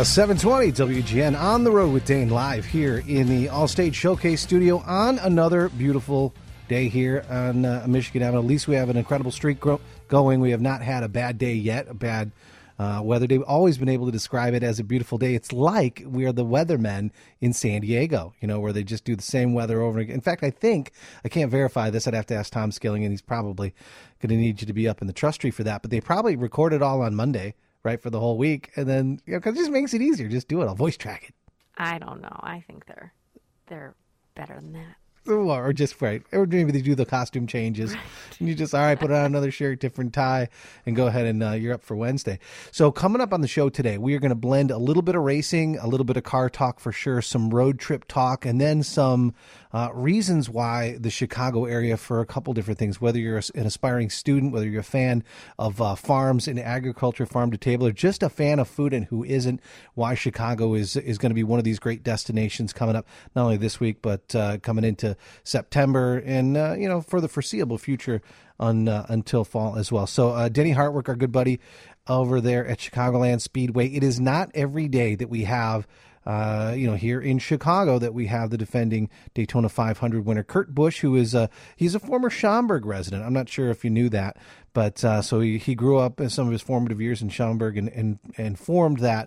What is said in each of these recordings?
720 WGN on the road with Dane live here in the Allstate Showcase studio on another beautiful day here on Michigan Avenue. At least we have an incredible streak going. We have not had a bad day yet, a bad weather day. We've always been able to describe it as a beautiful day. It's like we are the weathermen in San Diego, where they just do the same weather over again. In fact, I can't verify this. I'd have to ask Tom Skilling, and he's probably going to need you to be up in the trust tree for that. But they probably recorded all on Monday, right, for the whole week. And then, because it just makes it easier. Just do it. I'll voice track it. I don't know. I think they're better than that. Or just right. Or maybe they do the costume changes. And you just, all right, put on another shirt, different tie, and go ahead and you're up for Wednesday. So coming up on the show today, we are going to blend a little bit of racing, a little bit of car talk for sure, some road trip talk, and then some reasons why the Chicago area for a couple different things, whether you're an aspiring student, whether you're a fan of farms and agriculture, farm to table, or just a fan of food and who isn't, why Chicago is going to be one of these great destinations coming up, not only this week, but coming into September and, for the foreseeable future until fall as well. So Denny Hartwick, our good buddy over there at Chicagoland Speedway. It is not every day that we have here in Chicago that we have the defending Daytona 500 winner, Kurt Busch, who is he's a former Schaumburg resident. I'm not sure if you knew that, but so he grew up in some of his formative years in Schaumburg and formed that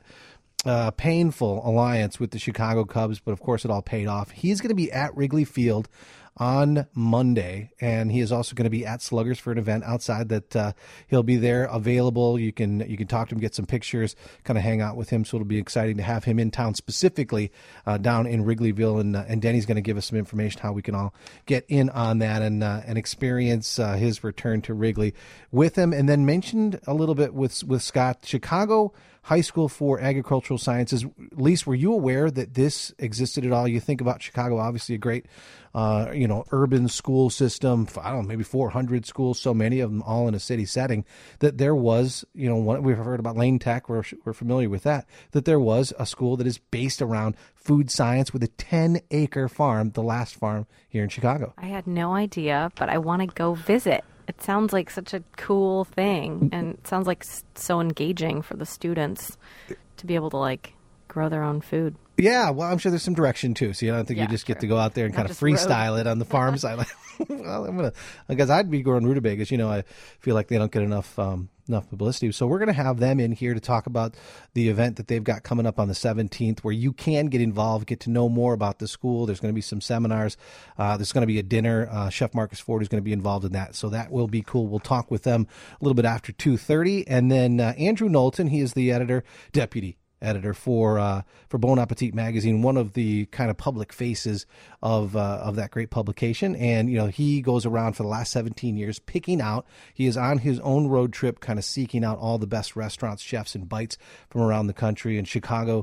painful alliance with the Chicago Cubs, but of course it all paid off. He's going to be at Wrigley Field on Monday, and he is also going to be at Sluggers for an event outside that he'll be there available. You can talk to him, get some pictures, kind of hang out with him. So it'll be exciting to have him in town, specifically down in Wrigleyville. And Denny's going to give us some information how we can all get in on that and experience his return to Wrigley with him. And then mentioned a little bit with Scott, Chicago High School for Agricultural Sciences. Lise, were you aware that this existed at all? You think about Chicago, obviously a great, urban school system. I don't know, maybe 400 schools, so many of them all in a city setting, that there was, we've heard about Lane Tech, we're familiar with that there was a school that is based around food science with a 10-acre farm, the last farm here in Chicago. I had no idea, but I want to go visit. It sounds like such a cool thing, and it sounds like so engaging for the students to be able to, grow their own food. Yeah, well, I'm sure there's some direction, too. So, I don't think you just get to go out there and kind of freestyle it on the farm side. Well, because I'd be growing rutabagas. I feel like they don't get enough publicity. So we're going to have them in here to talk about the event that they've got coming up on the 17th, where you can get involved, get to know more about the school. There's going to be some seminars. There's going to be a dinner. Chef Marcus Ford is going to be involved in that. So that will be cool. We'll talk with them a little bit after 2:30. And then Andrew Knowlton, he is the deputy editor for Bon Appetit magazine, one of the kind of public faces of that great publication. And, he goes around for the last 17 years picking out, he is on his own road trip, kind of seeking out all the best restaurants, chefs, and bites from around the country. And Chicago,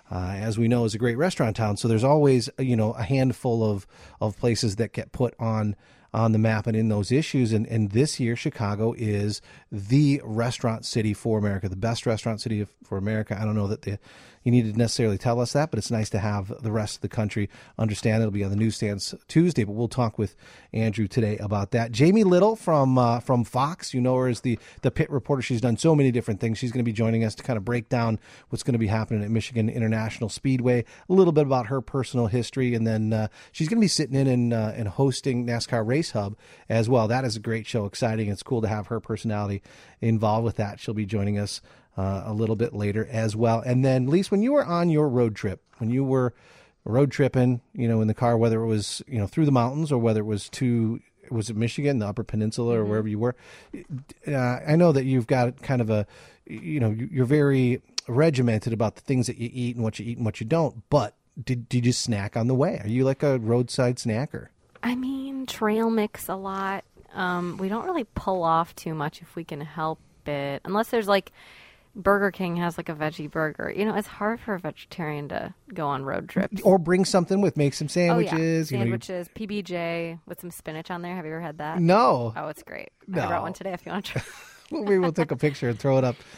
as we know, is a great restaurant town. So there's always, a handful of places that get put on the map and in those issues. And this year, Chicago is the restaurant city for America, the best restaurant city for America. I don't know that you need to necessarily tell us that, but it's nice to have the rest of the country understand. It'll be on the newsstands Tuesday, but we'll talk with Andrew today about that. Jamie Little from Fox, her as the pit reporter. She's done so many different things. She's going to be joining us to kind of break down what's going to be happening at Michigan International Speedway, a little bit about her personal history, and then she's going to be sitting in and hosting NASCAR Race Hub as well. That is a great show, exciting. It's cool to have her personality involved with that. She'll be joining us a little bit later as well. And then, Lise, when you were on your road trip, when you were road tripping, in the car, whether it was, through the mountains or whether it was was it Michigan, the Upper Peninsula, or wherever you were? I know that you've got kind of a, you're very regimented about the things that you eat and what you don't, but did you just snack on the way? Are you like a roadside snacker? I mean, trail mix a lot. We don't really pull off too much if we can help it, unless there's Burger King has a veggie burger. It's hard for a vegetarian to go on road trips. Or bring something make some sandwiches. Oh, yeah. Sandwiches, PBJ with some spinach on there. Have you ever had that? No. Oh, it's great. No. I brought one today if you want to try. Well, maybe we'll take a picture and throw it up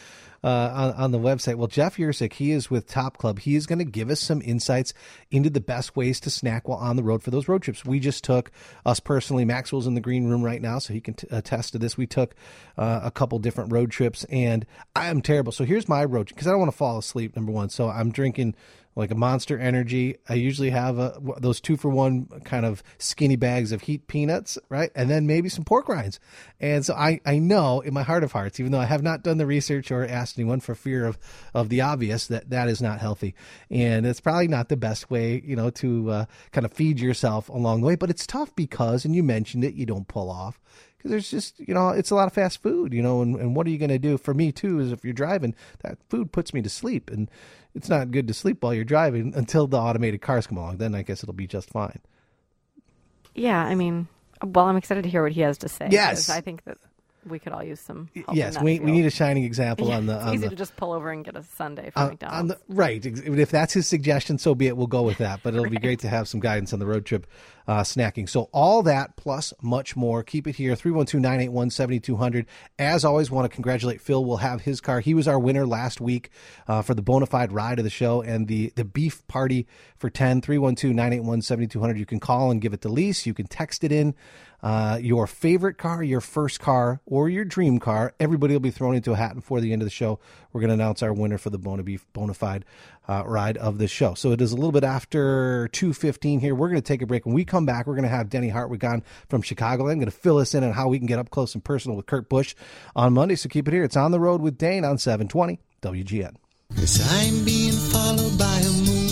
on the website. Well, Jeff Yurcik, he is with Top Club. He is going to give us some insights into the best ways to snack while on the road for those road trips. We just took, us personally, Maxwell's in the green room right now, so he can attest to this. We took a couple different road trips, and I am terrible. So here's my road trip, because I don't want to fall asleep, number one. So I'm drinking like a Monster Energy. I usually have those 2-for-1 kind of skinny bags of Heat peanuts, right? And then maybe some pork rinds. And so I know in my heart of hearts, even though I have not done the research or asked anyone for fear of the obvious, that is not healthy. And it's probably not the best way, to kind of feed yourself along the way. But it's tough because, and you mentioned it, you don't pull off. Because there's just, it's a lot of fast food, and what are you going to do? For me, too, is if you're driving, that food puts me to sleep. And it's not good to sleep while you're driving until the automated cars come along. Then I guess it'll be just fine. Yeah, I'm excited to hear what he has to say. Yes. I think that we could all use some help. Yes, we need a shining example on the. It's easy to just pull over and get a sundae from McDonald's. Right. If that's his suggestion, so be it. We'll go with that. But it'll be great to have some guidance on the road trip snacking. So all that plus much more. Keep it here, 312-981-7200. As always, want to congratulate Phil. We'll have his car. He was our winner last week for the Bonafide ride of the show and the beef party for 10, 312-981-7200. You can call and give it to lease. You can text it in. Your favorite car, your first car, or your dream car. Everybody will be thrown into a hat, and before the end of the show, we're going to announce our winner for the Bonafide ride of the show. So it is a little bit after 2:15 here. We're going to take a break. When we come back, we're going to have Denny Hartwig on from Chicagoland. I'm going to fill us in on how we can get up close and personal with Kurt Busch on Monday. So keep it here. It's On the Road with Dane on 720 WGN. Yes, I'm being followed by a moon.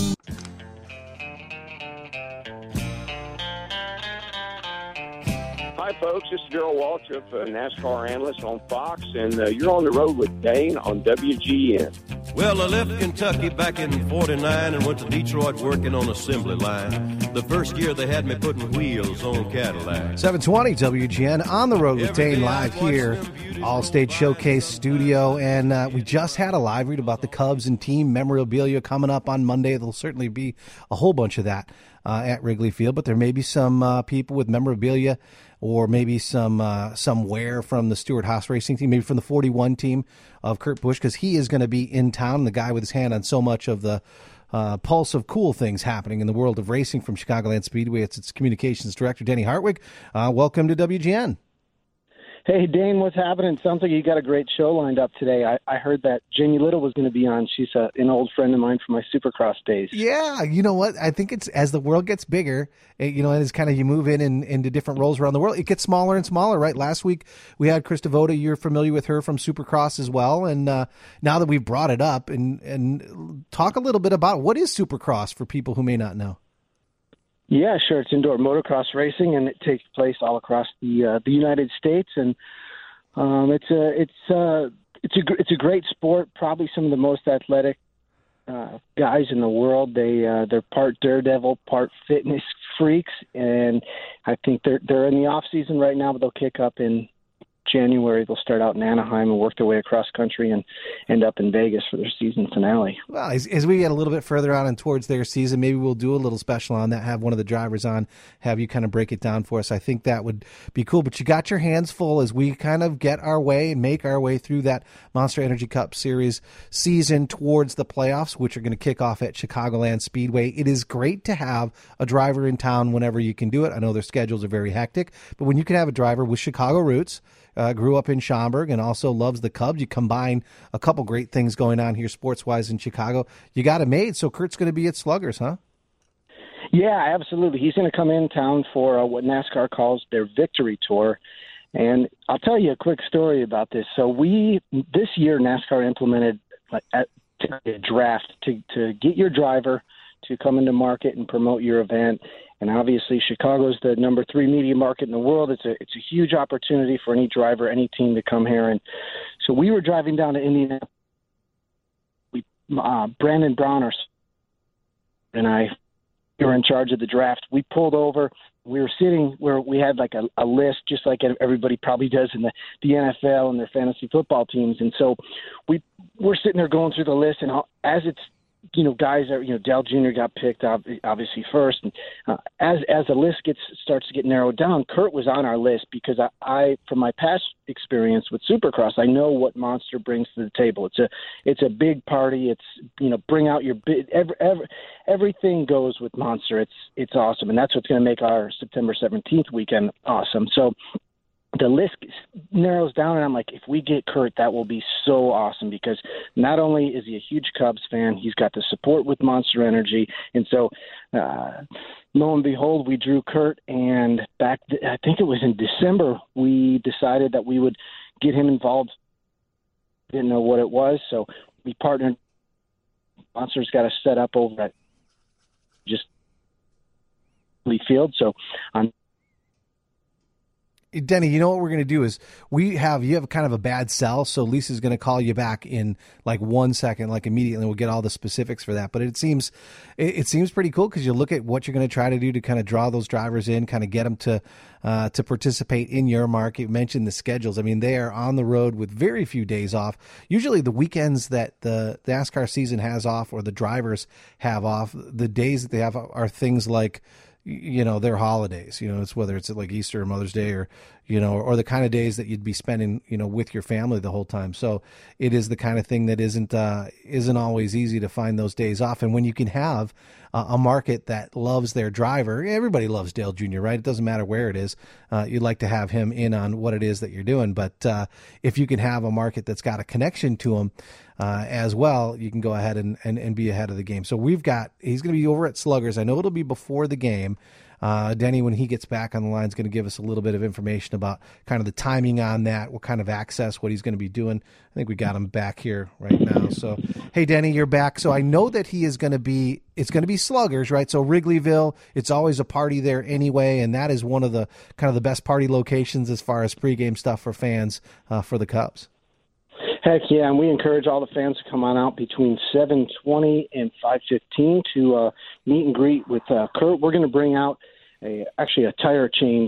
Hi, folks. This is Darrell Waltrip, NASCAR analyst on Fox, and you're on the road with Dane on WGN. Well, I left Kentucky back in 49 and went to Detroit working on assembly line. The first year they had me putting wheels on Cadillac. 720 WGN, on the road with Dane, live here, All-State Showcase Studio. And we just had a live read about the Cubs and team memorabilia coming up on Monday. There'll certainly be a whole bunch of that at Wrigley Field. But there may be some people with memorabilia or maybe some wear from the Stewart-Haas racing team, maybe from the 41 team of Kurt Busch, because he is going to be in town, the guy with his hand on so much of the pulse of cool things happening in the world of racing from Chicagoland Speedway. It's its communications director, Denny Hartwig. Welcome to WGN. Hey, Dane, what's happening? Sounds like you got a great show lined up today. I heard that Jamie Little was going to be on. She's an old friend of mine from my Supercross days. Yeah, you know what? I think it's as the world gets bigger, and as kind of you move into different roles around the world, it gets smaller and smaller, right? Last week we had Chris Devoda. You're familiar with her from Supercross as well. And now that we've brought it up, and talk a little bit about what is Supercross for people who may not know. Yeah, sure. It's indoor motocross racing, and it takes place all across the United States. And it's a great sport. Probably some of the most athletic guys in the world. They're part daredevil, part fitness freaks, and I think they're in the off season right now, but they'll kick up in January. They'll start out in Anaheim and work their way across country and end up in Vegas for their season finale. Well, as we get a little bit further on and towards their season, maybe we'll do a little special on that, have one of the drivers on, have you kind of break it down for us. I think that would be cool. But you got your hands full as we kind of get our way and make our way through that Monster Energy Cup Series season towards the playoffs, which are going to kick off at Chicagoland Speedway. It is great to have a driver in town whenever you can do it. I know their schedules are very hectic, but when you can have a driver with Chicago roots, grew up in Schaumburg and also loves the Cubs. You combine a couple great things going on here sports-wise in Chicago. You got it made, so Kurt's going to be at Sluggers, huh? Yeah, absolutely. He's going to come in town for what NASCAR calls their Victory Tour. And I'll tell you a quick story about this. So this year, NASCAR implemented a draft to get your driver to come into market and promote your event. And obviously, Chicago's the number 3 media market in the world. It's a huge opportunity for any driver, any team to come here. And so we were driving down to Indianapolis. Brandon Brown and I were in charge of the draft. We pulled over. We were sitting where we had like a list, just like everybody probably does in the NFL and their fantasy football teams. And so we're sitting there going through the list, and as it's guys are, Dale Jr. got picked obviously first. And as the list starts to get narrowed down, Kurt was on our list because I from my past experience with Supercross, I know what Monster brings to the table. It's a big party. It's, bring out your big, everything goes with Monster. It's awesome. And that's what's going to make our September 17th weekend awesome. So the list narrows down, and I'm like, if we get Kurt, that will be so awesome because not only is he a huge Cubs fan, he's got the support with Monster Energy. And so, lo and behold, we drew Kurt, and I think it was in December, we decided that we would get him involved. Didn't know what it was, so we partnered. Monster's got us set up over at just Lee Field, so on. Denny, you know what we're going to do is you have kind of a bad cell, so Lisa's going to call you back in like 1 second, like immediately. We'll get all the specifics for that. But it seems pretty cool because you look at what you're going to try to do to kind of draw those drivers in, kind of get them to participate in your market. You mentioned the schedules. I mean, they are on the road with very few days off. Usually the weekends that the NASCAR season has off or the drivers have off, the days that they have are things like, their holidays, it's whether it's like Easter or Mother's Day or, or the kind of days that you'd be spending, with your family the whole time. So it is the kind of thing that isn't always easy to find those days off. And when you can have a market that loves their driver, everybody loves Dale Jr., right? It doesn't matter where it is. You'd like to have him in on what it is that you're doing. But if you can have a market that's got a connection to him, as well, you can go ahead and be ahead of the game. So he's going to be over at Sluggers. I know it'll be before the game. Denny, when he gets back on the line, is going to give us a little bit of information about kind of the timing on that, what kind of access, what he's going to be doing. I think we got him back here right now. So, hey, Denny, you're back. So I know that it's going to be Sluggers, right? So Wrigleyville, it's always a party there anyway, and that is one of the kind of the best party locations as far as pregame stuff for fans for the Cubs. Heck yeah, and we encourage all the fans to come on out between 7:20 and 5:15 to meet and greet with Kurt. We're going to bring out actually a tire change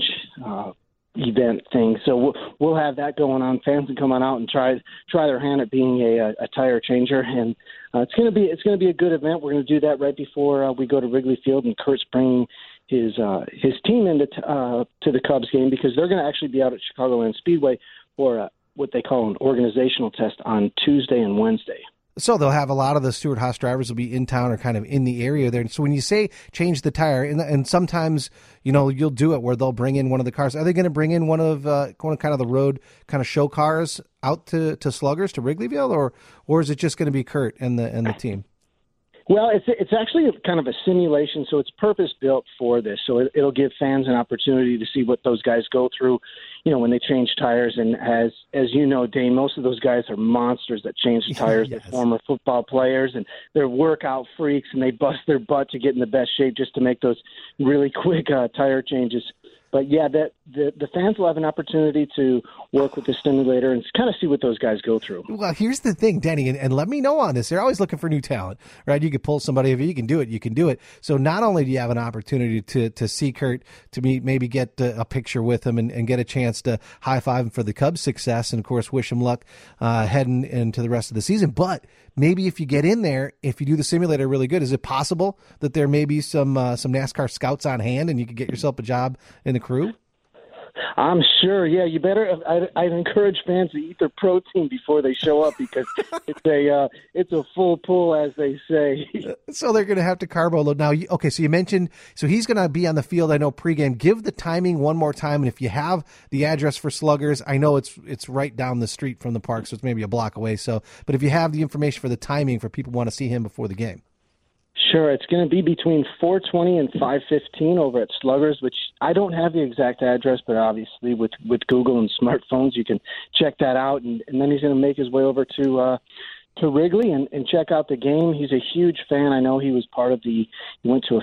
event thing, so we'll have that going on. Fans can come on out and try their hand at being a tire changer, and it's going to be a good event. We're going to do that right before we go to Wrigley Field, and Kurt's bringing his team into to the Cubs game because they're going to actually be out at Chicagoland Speedway for what they call an organizational test on Tuesday and Wednesday. So they'll have a lot of the Stewart-Haas drivers will be in town or kind of in the area there. So when you say change the tire, and sometimes, you'll do it where they'll bring in one of the cars. Are they going to bring in one of kind of the road kind of show cars out to Sluggers, to Wrigleyville, or is it just going to be Kurt and the team? Well, it's actually kind of a simulation, so it's purpose-built for this. So it'll give fans an opportunity to see what those guys go through, when they change tires. And as you know, Dane, most of those guys are monsters that change the tires. Yes. They're former football players, and they're workout freaks, and they bust their butt to get in the best shape just to make those really quick tire changes. But, yeah, the fans will have an opportunity to work with the simulator and kind of see what those guys go through. Well, here's the thing, Denny, and let me know on this. They're always looking for new talent, right? You can pull somebody. If you can do it, So not only do you have an opportunity to see Kurt, to maybe get a picture with him and get a chance to high-five him for the Cubs' success and, of course, wish him luck heading into the rest of the season. But maybe if you get in there, if you do the simulator really good, is it possible that there may be some NASCAR scouts on hand and you could get yourself a job in the crew? I'm sure. Yeah, you better. I'd encourage fans to eat their protein before they show up because it's a full pull, as they say. So they're going to have to carbo load. Now, okay, so you mentioned, so he's going to be on the field, I know, pregame. Give the timing one more time, and if you have the address for Sluggers, I know it's right down the street from the park, so it's maybe a block away. So, but if you have the information for the timing for people who want to see him before the game. Sure, it's going to be between 4:20 and 5:15 over at Sluggers, which I don't have the exact address, but obviously with Google and smartphones, you can check that out. And then he's going to make his way over to Wrigley and check out the game. He's a huge fan. I know he was part of he went to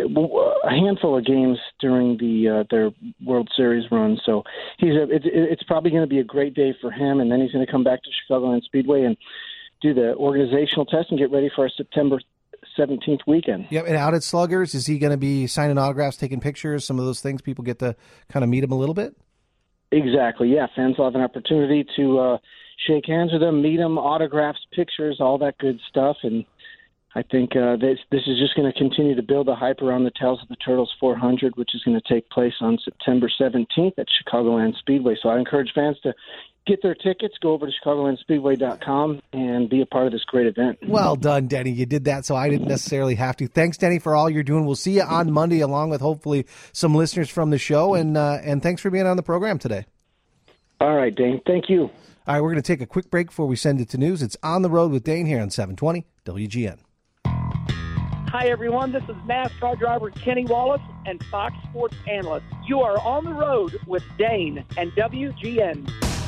a handful of games during their World Series run. So it's probably going to be a great day for him. And then he's going to come back to Chicagoland Speedway and do the organizational test and get ready for our September 17th weekend. Yep, and out at Sluggers, is he going to be signing autographs, taking pictures, some of those things? People get to kind of meet him a little bit? Exactly, yeah. Fans will have an opportunity to shake hands with him, meet him, autographs, pictures, all that good stuff. And I think this is just going to continue to build the hype around the Tales of the Turtles 400, which is going to take place on September 17th at Chicagoland Speedway. So I encourage fans to get their tickets, go over to ChicagolandSpeedway.com, and be a part of this great event. Well done, Denny. You did that, so I didn't necessarily have to. Thanks, Denny, for all you're doing. We'll see you on Monday, along with hopefully some listeners from the show, and thanks for being on the program today. All right, Dane. Thank you. All right, we're going to take a quick break before we send it to news. It's On the Road with Dane here on 720 WGN. Hi, everyone. This is NASCAR driver Kenny Wallace and Fox Sports analyst. You are on the road with Dane and WGN.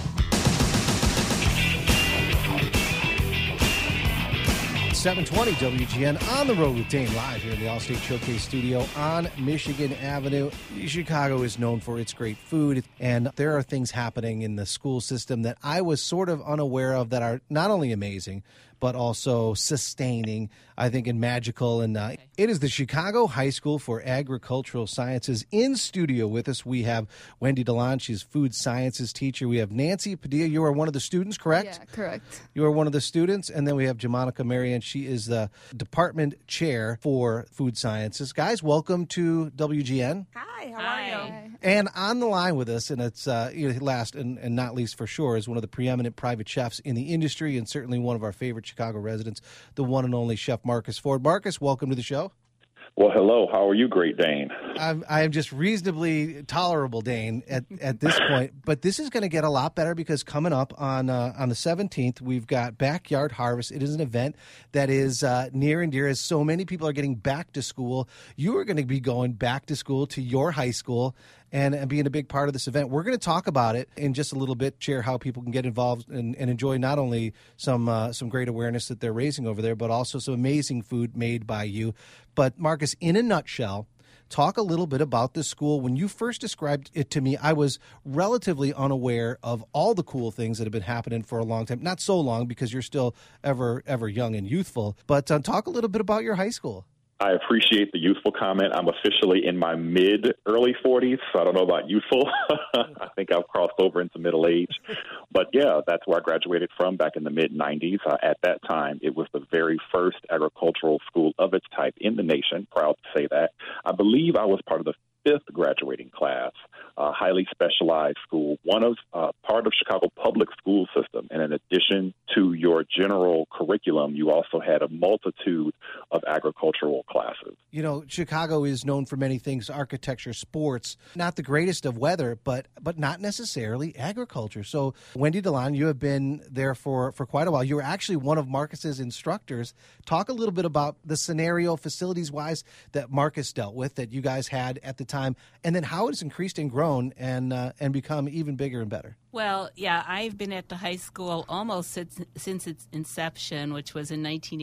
720 WGN, On the Road with Dane, live here in the Allstate Showcase studio on Michigan Avenue. Chicago is known for its great food, and there are things happening in the school system that I was sort of unaware of that are not only amazing, but also sustaining, I think, and magical. And it is the Chicago High School for Agricultural Sciences. In studio with us, we have Wendy DeLon. She's food sciences teacher. We have Nancy Padilla. You are one of the students, correct? Yeah, correct. You are one of the students. And then we have Jamonica Marion. She is the department chair for food sciences. Guys, welcome to WGN. Hi, how are you? And on the line with us, and it's last and not least for sure, is one of the preeminent private chefs in the industry, and certainly one of our favorite Chicago residents, the one and only Chef Marcus Ford. Marcus, welcome to the show. Well, hello. How are you, great Dane? I'm just reasonably tolerable, Dane, at this point. But this is going to get a lot better because coming up on the 17th, we've got Backyard Harvest. It is an event that is near and dear as so many people are getting back to school. You are going to be going back to school to your high school and being a big part of this event. We're going to talk about it in just a little bit, share how people can get involved and enjoy not only some great awareness that they're raising over there, but also some amazing food made by you. But Marcus, in a nutshell, talk a little bit about this school. When you first described it to me, I was relatively unaware of all the cool things that have been happening for a long time. Not so long because you're still ever young and youthful, but talk a little bit about your high school. I appreciate the youthful comment. I'm officially in my mid-early 40s, so I don't know about youthful. I think I've crossed over into middle age. But, yeah, that's where I graduated from back in the mid-'90s. At that time, it was the very first agricultural school of its type in the nation. Proud to say that. I believe I was part of the fifth graduating class, highly specialized school, one of part of Chicago public school system. And in addition to your general curriculum, you also had a multitude of agricultural classes. You know, Chicago is known for many things, architecture, sports, not the greatest of weather, but not necessarily agriculture. So, Wendy DeLon, you have been there for quite a while. You were actually one of Marcus's instructors. Talk a little bit about the scenario, facilities-wise, that Marcus dealt with, that you guys had at the time, and then how it's increased and grown and become even bigger and better. Well, yeah, I've been at the high school almost since its inception, which was in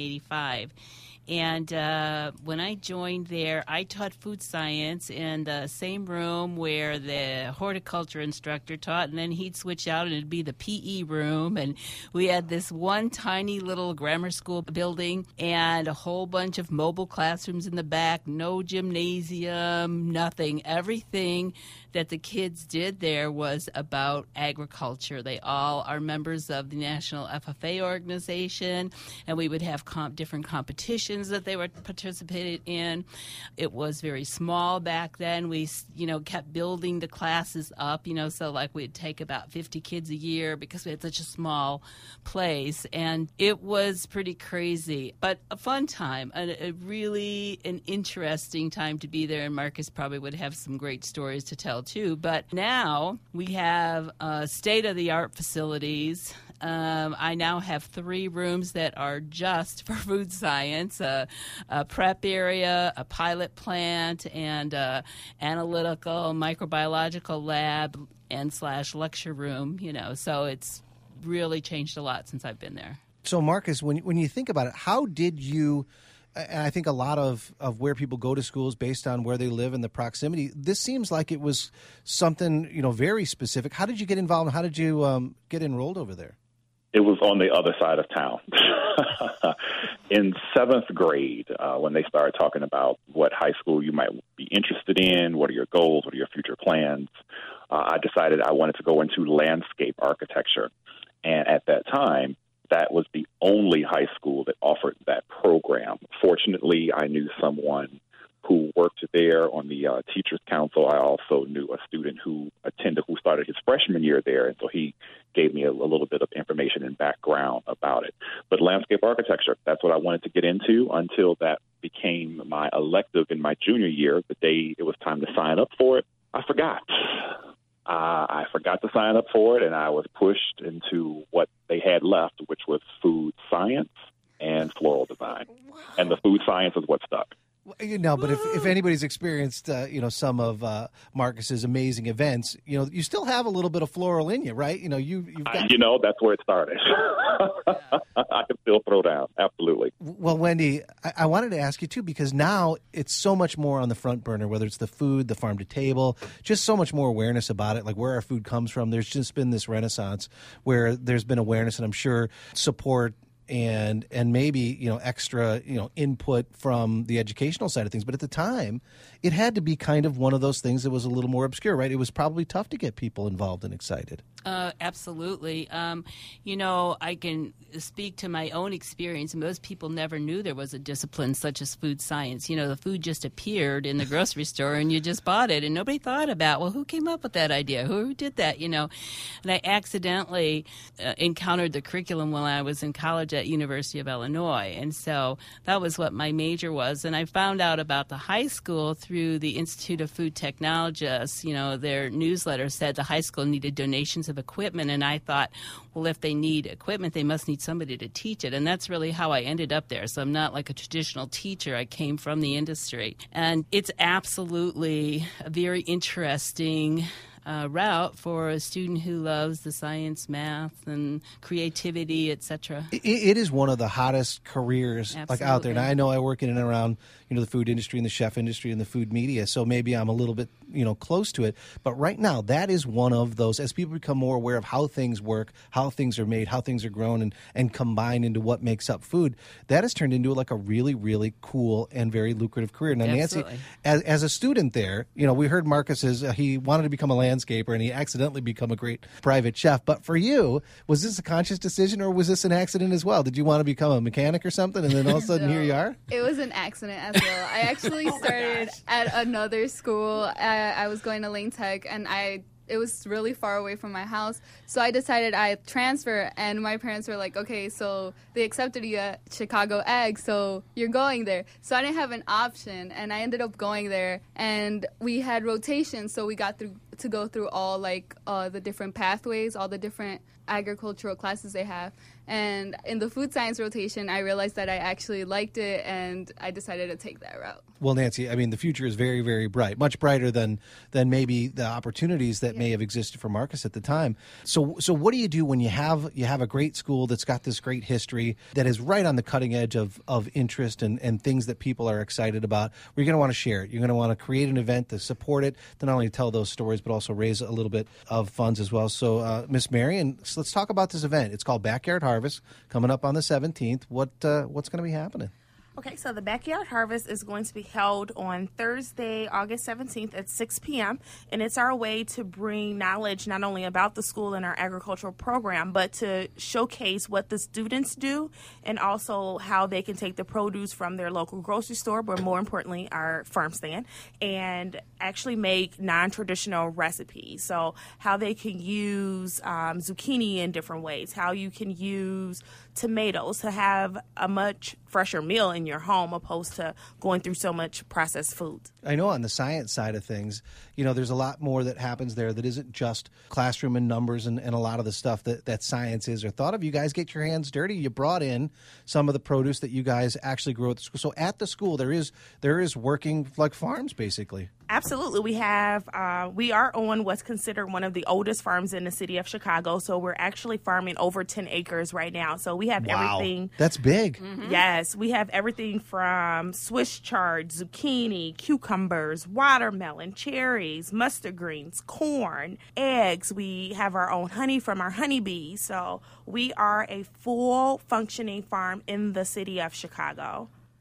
1985. And when I joined there, I taught food science in the same room where the horticulture instructor taught, and then he'd switch out and it'd be the PE room. And we had this one tiny little grammar school building and a whole bunch of mobile classrooms in the back, no gymnasium, nothing. Everything that the kids did there was about agriculture. They all are members of the National FFA organization, and we would have different competitions that they were participated in. It was very small back then. We, kept building the classes up, so like we'd take about 50 kids a year because we had such a small place, and it was pretty crazy, but a fun time, a really an interesting time to be there, and Marcus probably would have some great stories to tell too. But now we have state-of-the-art facilities. I now have 3 rooms that are just for food science, a prep area, a pilot plant, and analytical microbiological lab and / lecture room, so it's really changed a lot since I've been there. So, Marcus, when you think about it, how did you, and I think a lot of where people go to schools based on where they live and the proximity, this seems like it was something, very specific. How did you get involved and how did you get enrolled over there? It was on the other side of town. In 7th grade, when they started talking about what high school you might be interested in, what are your goals, what are your future plans, I decided I wanted to go into landscape architecture. And at that time, that was the only high school that offered that program. Fortunately, I knew someone who worked there on the Teachers Council. I also knew a student who started his freshman year there, and so he gave me a little bit of information and background about it. But landscape architecture, that's what I wanted to get into until that became my elective in my junior year. The day it was time to sign up for it, I forgot. I forgot to sign up for it, and I was pushed into what they had left, which was food science and floral design. Wow. And the food science is what stuck. No, but if anybody's experienced, some of Marcus's amazing events, you still have a little bit of floral in you, right? You've got... that's where it started. I can still throw down. Absolutely. Well, Wendy, I wanted to ask you, too, because now it's so much more on the front burner, whether it's the food, the farm to table, just so much more awareness about it, like where our food comes from. There's just been this renaissance where there's been awareness and I'm sure support and maybe, extra, input from the educational side of things. But at the time, it had to be kind of one of those things that was a little more obscure, right? It was probably tough to get people involved and excited. Absolutely. I can speak to my own experience. Most people never knew there was a discipline such as food science. The food just appeared in the grocery store and you just bought it, and nobody thought about, well, who came up with that idea? Who did that? And I accidentally encountered the curriculum when I was in college at University of Illinois, and so that was what my major was. And I found out about the high school through the Institute of Food Technologists. Their newsletter said the high school needed donations of equipment, and I thought, well, if they need equipment, they must need somebody to teach it. And that's really how I ended up there. So I'm not like a traditional teacher. I came from the industry. And it's absolutely a very interesting route for a student who loves the science, math, and creativity, etc. It is one of the hottest careers out there. And I know I work in and around the food industry and the chef industry and the food media, so maybe I'm a little bit close to it. But right now, that is one of those, as people become more aware of how things work, how things are made, how things are grown and combined into what makes up food, that has turned into like a really, really cool and very lucrative career. Now, Nancy, as a student there, we heard Marcus he wanted to become a landscaper and he accidentally become a great private chef. But for you, was this a conscious decision or was this an accident as well? Did you want to become a mechanic or something and then all of a sudden here you are? It was an accident as well. I actually started at another school. I was going to Lane Tech and it was really far away from my house. So I decided I'd transfer, and my parents were like, okay, so they accepted you at Chicago Ag, so you're going there. So I didn't have an option, and I ended up going there, and we had rotations, so we got to go through all the different pathways, all the different agricultural classes they have. And in the food science rotation, I realized that I actually liked it, and I decided to take that route. Well, Nancy, I mean, the future is very, very bright, much brighter than maybe the opportunities that may have existed for Marcus at the time. So what do you do when you have a great school that's got this great history that is right on the cutting edge of interest and things that people are excited about? Where you're going to want to share it. You're going to want to create an event to support it, to not only tell those stories, but also raise a little bit of funds as well. So, Miss Marion, let's talk about this event. It's called Backyard Harvest, coming up on the 17th. What's going to be happening? Okay, so the Backyard Harvest is going to be held on Thursday, August 17th at 6 p.m., and it's our way to bring knowledge not only about the school and our agricultural program, but to showcase what the students do and also how they can take the produce from their local grocery store, but more importantly, our farm stand, and actually make non-traditional recipes. So how they can use zucchini in different ways, how you can use tomatoes to have a much fresher meal in your home opposed to going through so much processed food. I know on the science side of things, there's a lot more that happens there that isn't just classroom and numbers and a lot of the stuff that science is or thought of. You guys get your hands dirty. You brought in some of the produce that you guys actually grow at the school. So at the school, there is working like farms, basically. Absolutely. We are on what's considered one of the oldest farms in the city of Chicago. So we're actually farming over 10 acres right now. So we have everything. That's big. Mm-hmm. Yes. We have everything from Swiss chard, zucchini, cucumbers, watermelon, cherries, mustard greens, corn, eggs. We have our own honey from our honeybees. So we are a full functioning farm in the city of Chicago.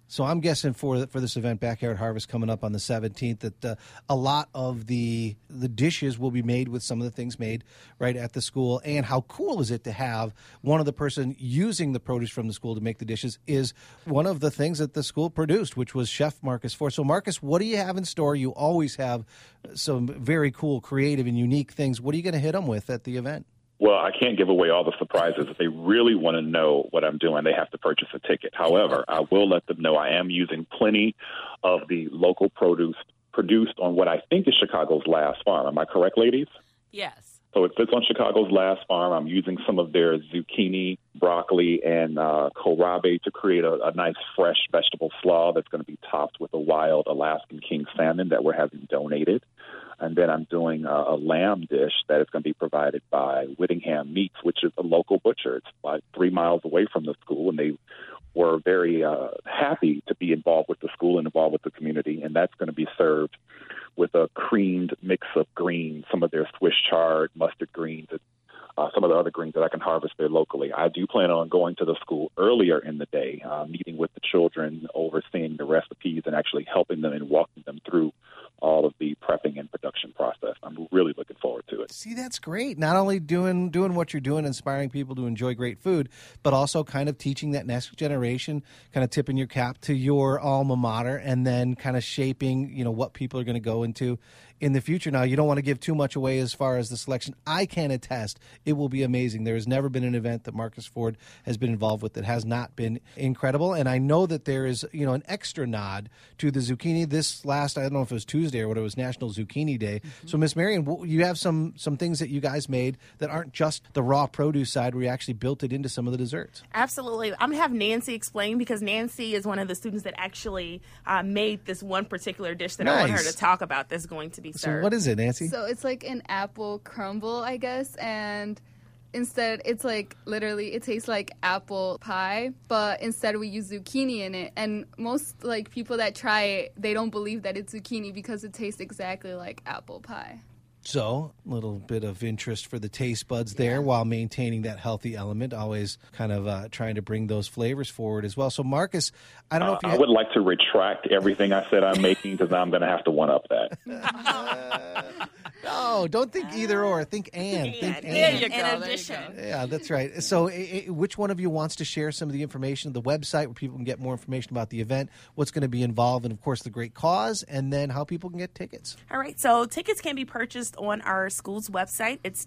So I'm guessing for this event, Backyard Harvest, coming up on the 17th, that a lot of the dishes will be made with some of the things made right at the school. And how cool is it to have one of the person using the produce from the school to make the dishes is one of the things that the school produced, which was Chef Marcus Ford. So Marcus, what do you have in store? You always have some very cool, creative, and unique things. What are you going to hit them with at the event? Well, I can't give away all the surprises. If they really want to know what I'm doing, they have to purchase a ticket. However, I will let them know I am using plenty of the local produce produced on what I think is Chicago's last farm. Am I correct, ladies? Yes. So it sits on Chicago's last farm. I'm using some of their zucchini, broccoli, and kohlrabi to create a nice fresh vegetable slaw that's going to be topped with a wild Alaskan king salmon that we're having donated. And then I'm doing a lamb dish that is going to be provided by Whittingham Meats, which is a local butcher. It's like 3 miles away from the school, and they were very happy to be involved with the school and involved with the community. And that's going to be served with a creamed mix of greens, some of their Swiss chard, mustard greens, and some of the other greens that I can harvest there locally. I do plan on going to the school earlier in the day, meeting with the children, overseeing the recipes, and actually helping them and walking them through all of the prepping and production process. I'm really looking forward to it. See, that's great. Not only doing what you're doing, inspiring people to enjoy great food, but also kind of teaching that next generation, kind of tipping your cap to your alma mater, and then kind of shaping, what people are going to go into in the future. Now, you don't want to give too much away as far as the selection. I can attest it will be amazing. There has never been an event that Marcus Ford has been involved with that has not been incredible. And I know that there is, an extra nod to the zucchini. This last, I don't know if it was Tuesday or what, it was National Zucchini Day. Mm-hmm. So, Miss Marion, you have some things that you guys made that aren't just the raw produce side, where you actually built it into some of the desserts. Absolutely. I'm going to have Nancy explain, because Nancy is one of the students that actually made this one particular dish that I want her to talk about that's going to be served. So what is it, Nancy? So it's like an apple crumble, I guess, and instead it's like literally it tastes like apple pie, but instead we use zucchini in it. And most people that try it, they don't believe that it's zucchini because it tastes exactly like apple pie. So, a little bit of interest for the taste buds there while maintaining that healthy element, always kind of trying to bring those flavors forward as well. So, Marcus, I don't know if you... I would like to retract everything I said I'm making, because I'm going to have to one-up that. No, don't think either or. Think and. Think and. There you go. In addition. Yeah, that's right. So which one of you wants to share some of the information, the website where people can get more information about the event, what's going to be involved, and, of course, the great cause, and then how people can get tickets? All right. So tickets can be purchased on our school's website. It's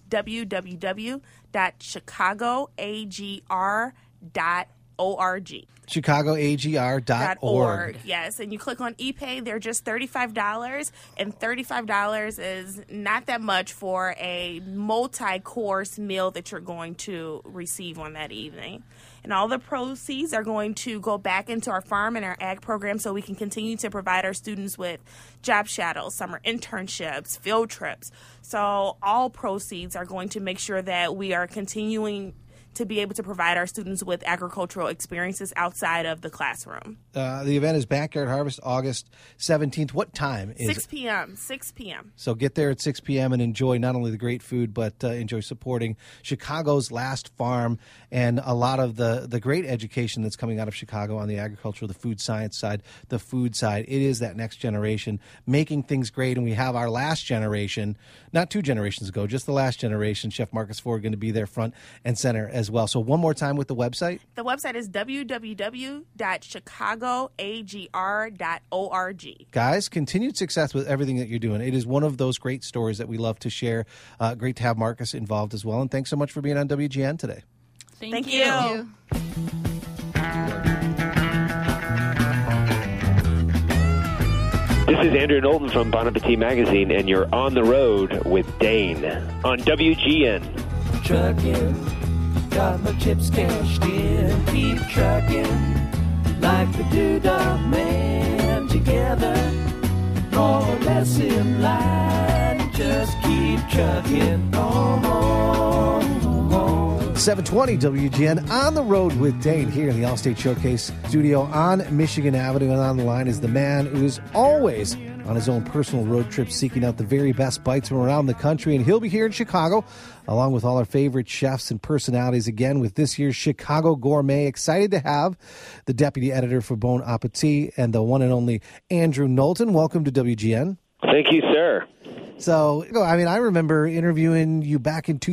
www.chicagoagr.org. ChicagoAGR.org. Yes, and you click on ePay. They're just $35, and $35 is not that much for a multi-course meal that you're going to receive on that evening. And all the proceeds are going to go back into our farm and our ag program, so we can continue to provide our students with job shadows, summer internships, field trips. So all proceeds are going to make sure that we are continuing to be able to provide our students with agricultural experiences outside of the classroom. The event is Backyard Harvest, August 17th. What time is 6 p.m. 6 p.m. So get there at 6 p.m. and enjoy not only the great food, but enjoy supporting Chicago's last farm and a lot of the great education that's coming out of Chicago on the agricultural, the food science side, the food side. It is that next generation making things great. And we have our last generation, not 2 generations ago, just the last generation, Chef Marcus Ford, going to be there front and center as well. So one more time with the website. The website is www.chicagoagr.org. Guys, continued success with everything that you're doing. It is one of those great stories that we love to share. Great to have Marcus involved as well. And thanks so much for being on WGN today. Thank you. This is Andrew Knowlton from Bon Appetit Magazine, and you're on the road with Dane on WGN. Trucking, got my chips cashed in, keep trucking, like the Doodah Man, together, more or less in line, just keep trucking on. 720 WGN on the road with Dane here in the Allstate Showcase studio on Michigan Avenue. And on the line is the man who's always on his own personal road trip seeking out the very best bites from around the country. And he'll be here in Chicago along with all our favorite chefs and personalities again with this year's Chicago Gourmet. Excited to have the deputy editor for Bon Appetit and the one and only Andrew Knowlton. Welcome to WGN. Thank you, sir. So, I mean, I remember interviewing you back in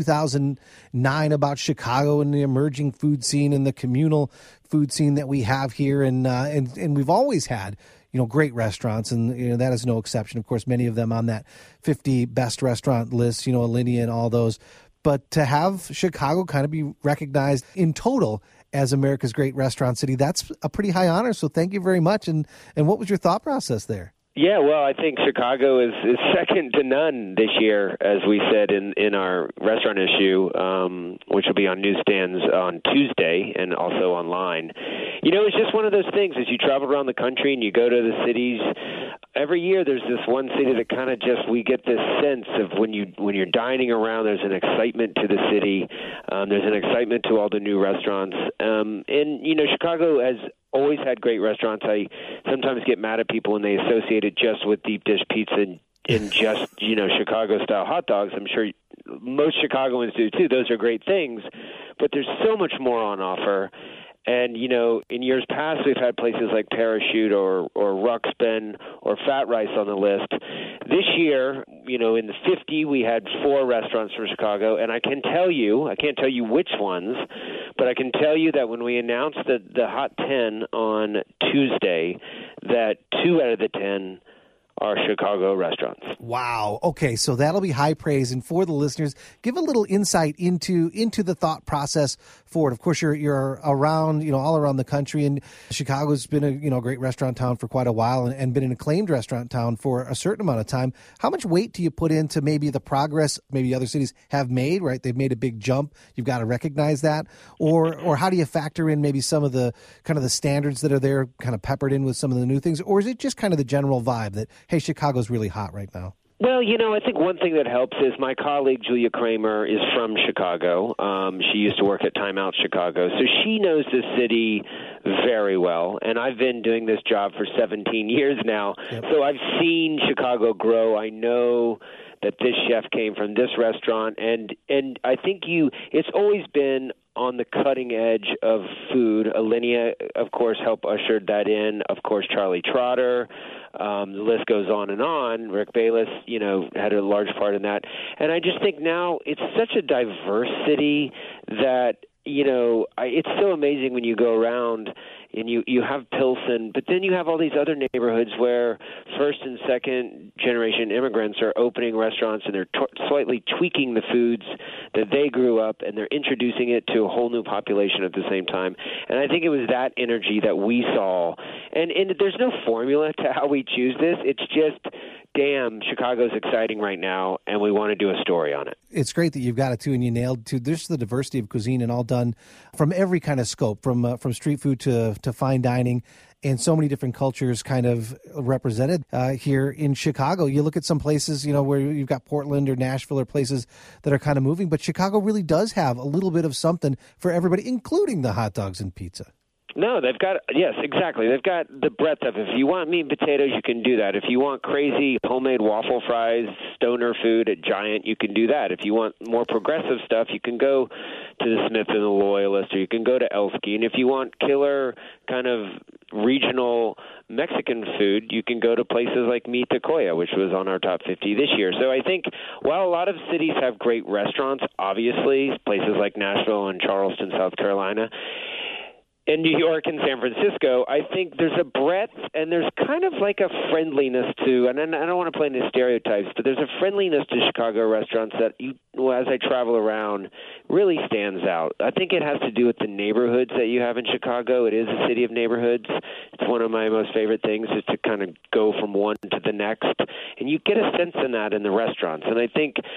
2009 about Chicago and the emerging food scene and the communal food scene that we have here. And we've always had, great restaurants, and that is no exception. Of course, many of them on that 50 best restaurant list, Alinea and all those. But to have Chicago kind of be recognized in total as America's great restaurant city, that's a pretty high honor. So thank you very much. And what was your thought process there? Yeah, well, I think Chicago is second to none this year, as we said in our restaurant issue, which will be on newsstands on Tuesday and also online. It's just one of those things as you travel around the country and you go to the cities. Every year there's this one city that kind of we get this sense of when you're dining around, there's an excitement to the city. There's an excitement to all the new restaurants. And Chicago has always had great restaurants. I sometimes get mad at people when they associate it just with deep dish pizza and just, Chicago-style hot dogs. I'm sure most Chicagoans do, too. Those are great things. But there's so much more on offer. And, in years past, we've had places like Parachute or Ruxpin or Fat Rice on the list. This year, in the 50, we had 4 restaurants from Chicago. And I can't tell you which ones, but I can tell you that when we announced the Hot 10 on Tuesday, that 2 out of the 10 are Chicago restaurants. Wow. Okay, so that'll be high praise. And for the listeners, give a little insight into the thought process for it. Of course, you're around, all around the country, and Chicago's been a great restaurant town for quite a while and been an acclaimed restaurant town for a certain amount of time. How much weight do you put into maybe the progress maybe other cities have made, right? They've made a big jump. You've got to recognize that. Or how do you factor in maybe some of the kind of the standards that are there kind of peppered in with some of the new things? Or is it just kind of the general vibe that, hey, Chicago's really hot right now? Well, I think one thing that helps is my colleague Julia Kramer is from Chicago. She used to work at Time Out Chicago, so she knows the city very well. And I've been doing this job for 17 years now, so I've seen Chicago grow. I know that this chef came from this restaurant, and I think it's always been on the cutting edge of food. Alinea, of course, helped usher that in. Of course, Charlie Trotter. The list goes on and on. Rick Bayless, had a large part in that. And I just think now it's such a diverse city that, it's so amazing when you go around and you have Pilsen, but then you have all these other neighborhoods where first and second generation immigrants are opening restaurants and they're slightly tweaking the foods that they grew up, and they're introducing it to a whole new population at the same time. And I think it was that energy that we saw. And there's no formula to how we choose this. It's just, damn, Chicago's exciting right now, and we want to do a story on it. It's great that you've got it, too, and you nailed, too. There's the diversity of cuisine and all done from every kind of scope, from street food to fine dining, and so many different cultures kind of represented here in Chicago. You look at some places, where you've got Portland or Nashville or places that are kind of moving, but Chicago really does have a little bit of something for everybody, including the hot dogs and pizza. No, they've got, yes, exactly. They've got the breadth of it. If you want meat and potatoes, you can do that. If you want crazy homemade waffle fries, stoner food at Giant, you can do that. If you want more progressive stuff, you can go to the Smith and the Loyalist, or you can go to Elsky. And if you want killer kind of regional Mexican food, you can go to places like Mi Tecoya, which was on our top 50 this year. So I think while a lot of cities have great restaurants, obviously, places like Nashville and Charleston, South Carolina, in New York and San Francisco, I think there's a breadth and there's kind of like a friendliness to, and I don't want to play into stereotypes, but there's a friendliness to Chicago restaurants that, as I travel around, really stands out. I think it has to do with the neighborhoods that you have in Chicago. It is a city of neighborhoods. It's one of my most favorite things is to kind of go from one to the next, and you get a sense in that in the restaurants. And I think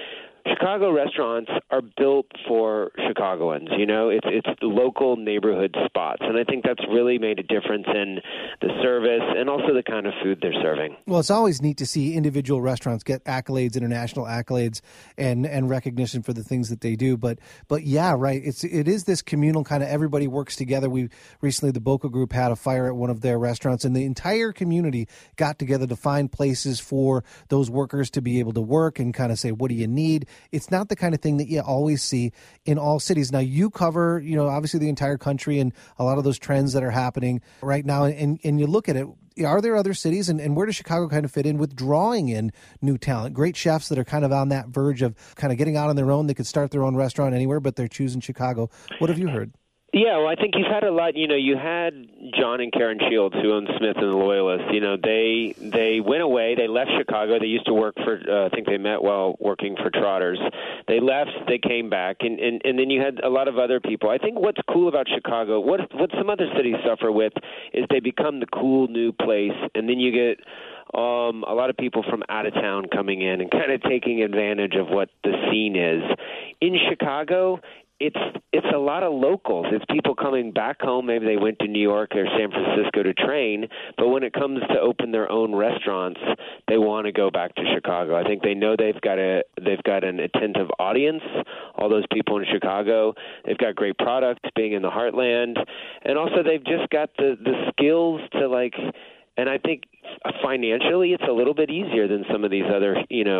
Chicago restaurants are built for Chicagoans. You know, it's local neighborhood spots, and I think that's really made a difference in the service and also the kind of food they're serving. Well, it's always neat to see individual restaurants get accolades, international accolades, and recognition for the things that they do. But yeah, right. It is this communal kind of everybody works together. We recently, the Boca Group had a fire at one of their restaurants, and the entire community got together to find places for those workers to be able to work and kind of say, what do you need? It's not the kind of thing that you always see in all cities. Now, you cover, obviously the entire country and a lot of those trends that are happening right now, and you look at it. Are there other cities, and where does Chicago kind of fit in with drawing in new talent? Great chefs that are kind of on that verge of kind of getting out on their own. They could start their own restaurant anywhere, but they're choosing Chicago. What have you heard? Yeah, well, I think you've had a lot. You had John and Karen Shields, who own Smith and the Loyalists. They went away. They left Chicago. They used to work for, I think they met while working for Trotters. They left. They came back. And then you had a lot of other people. I think what's cool about Chicago, what some other cities suffer with, is they become the cool new place. And then you get a lot of people from out of town coming in and kind of taking advantage of what the scene is. In Chicago, it's a lot of locals. It's people coming back home. Maybe they went to New York or San Francisco to train, but when it comes to open their own restaurants, they want to go back to Chicago. I think they know they've got an attentive audience. All those people in Chicago, they've got great products, being in the heartland, and also they've just got the skills to and I think financially it's a little bit easier than some of these other,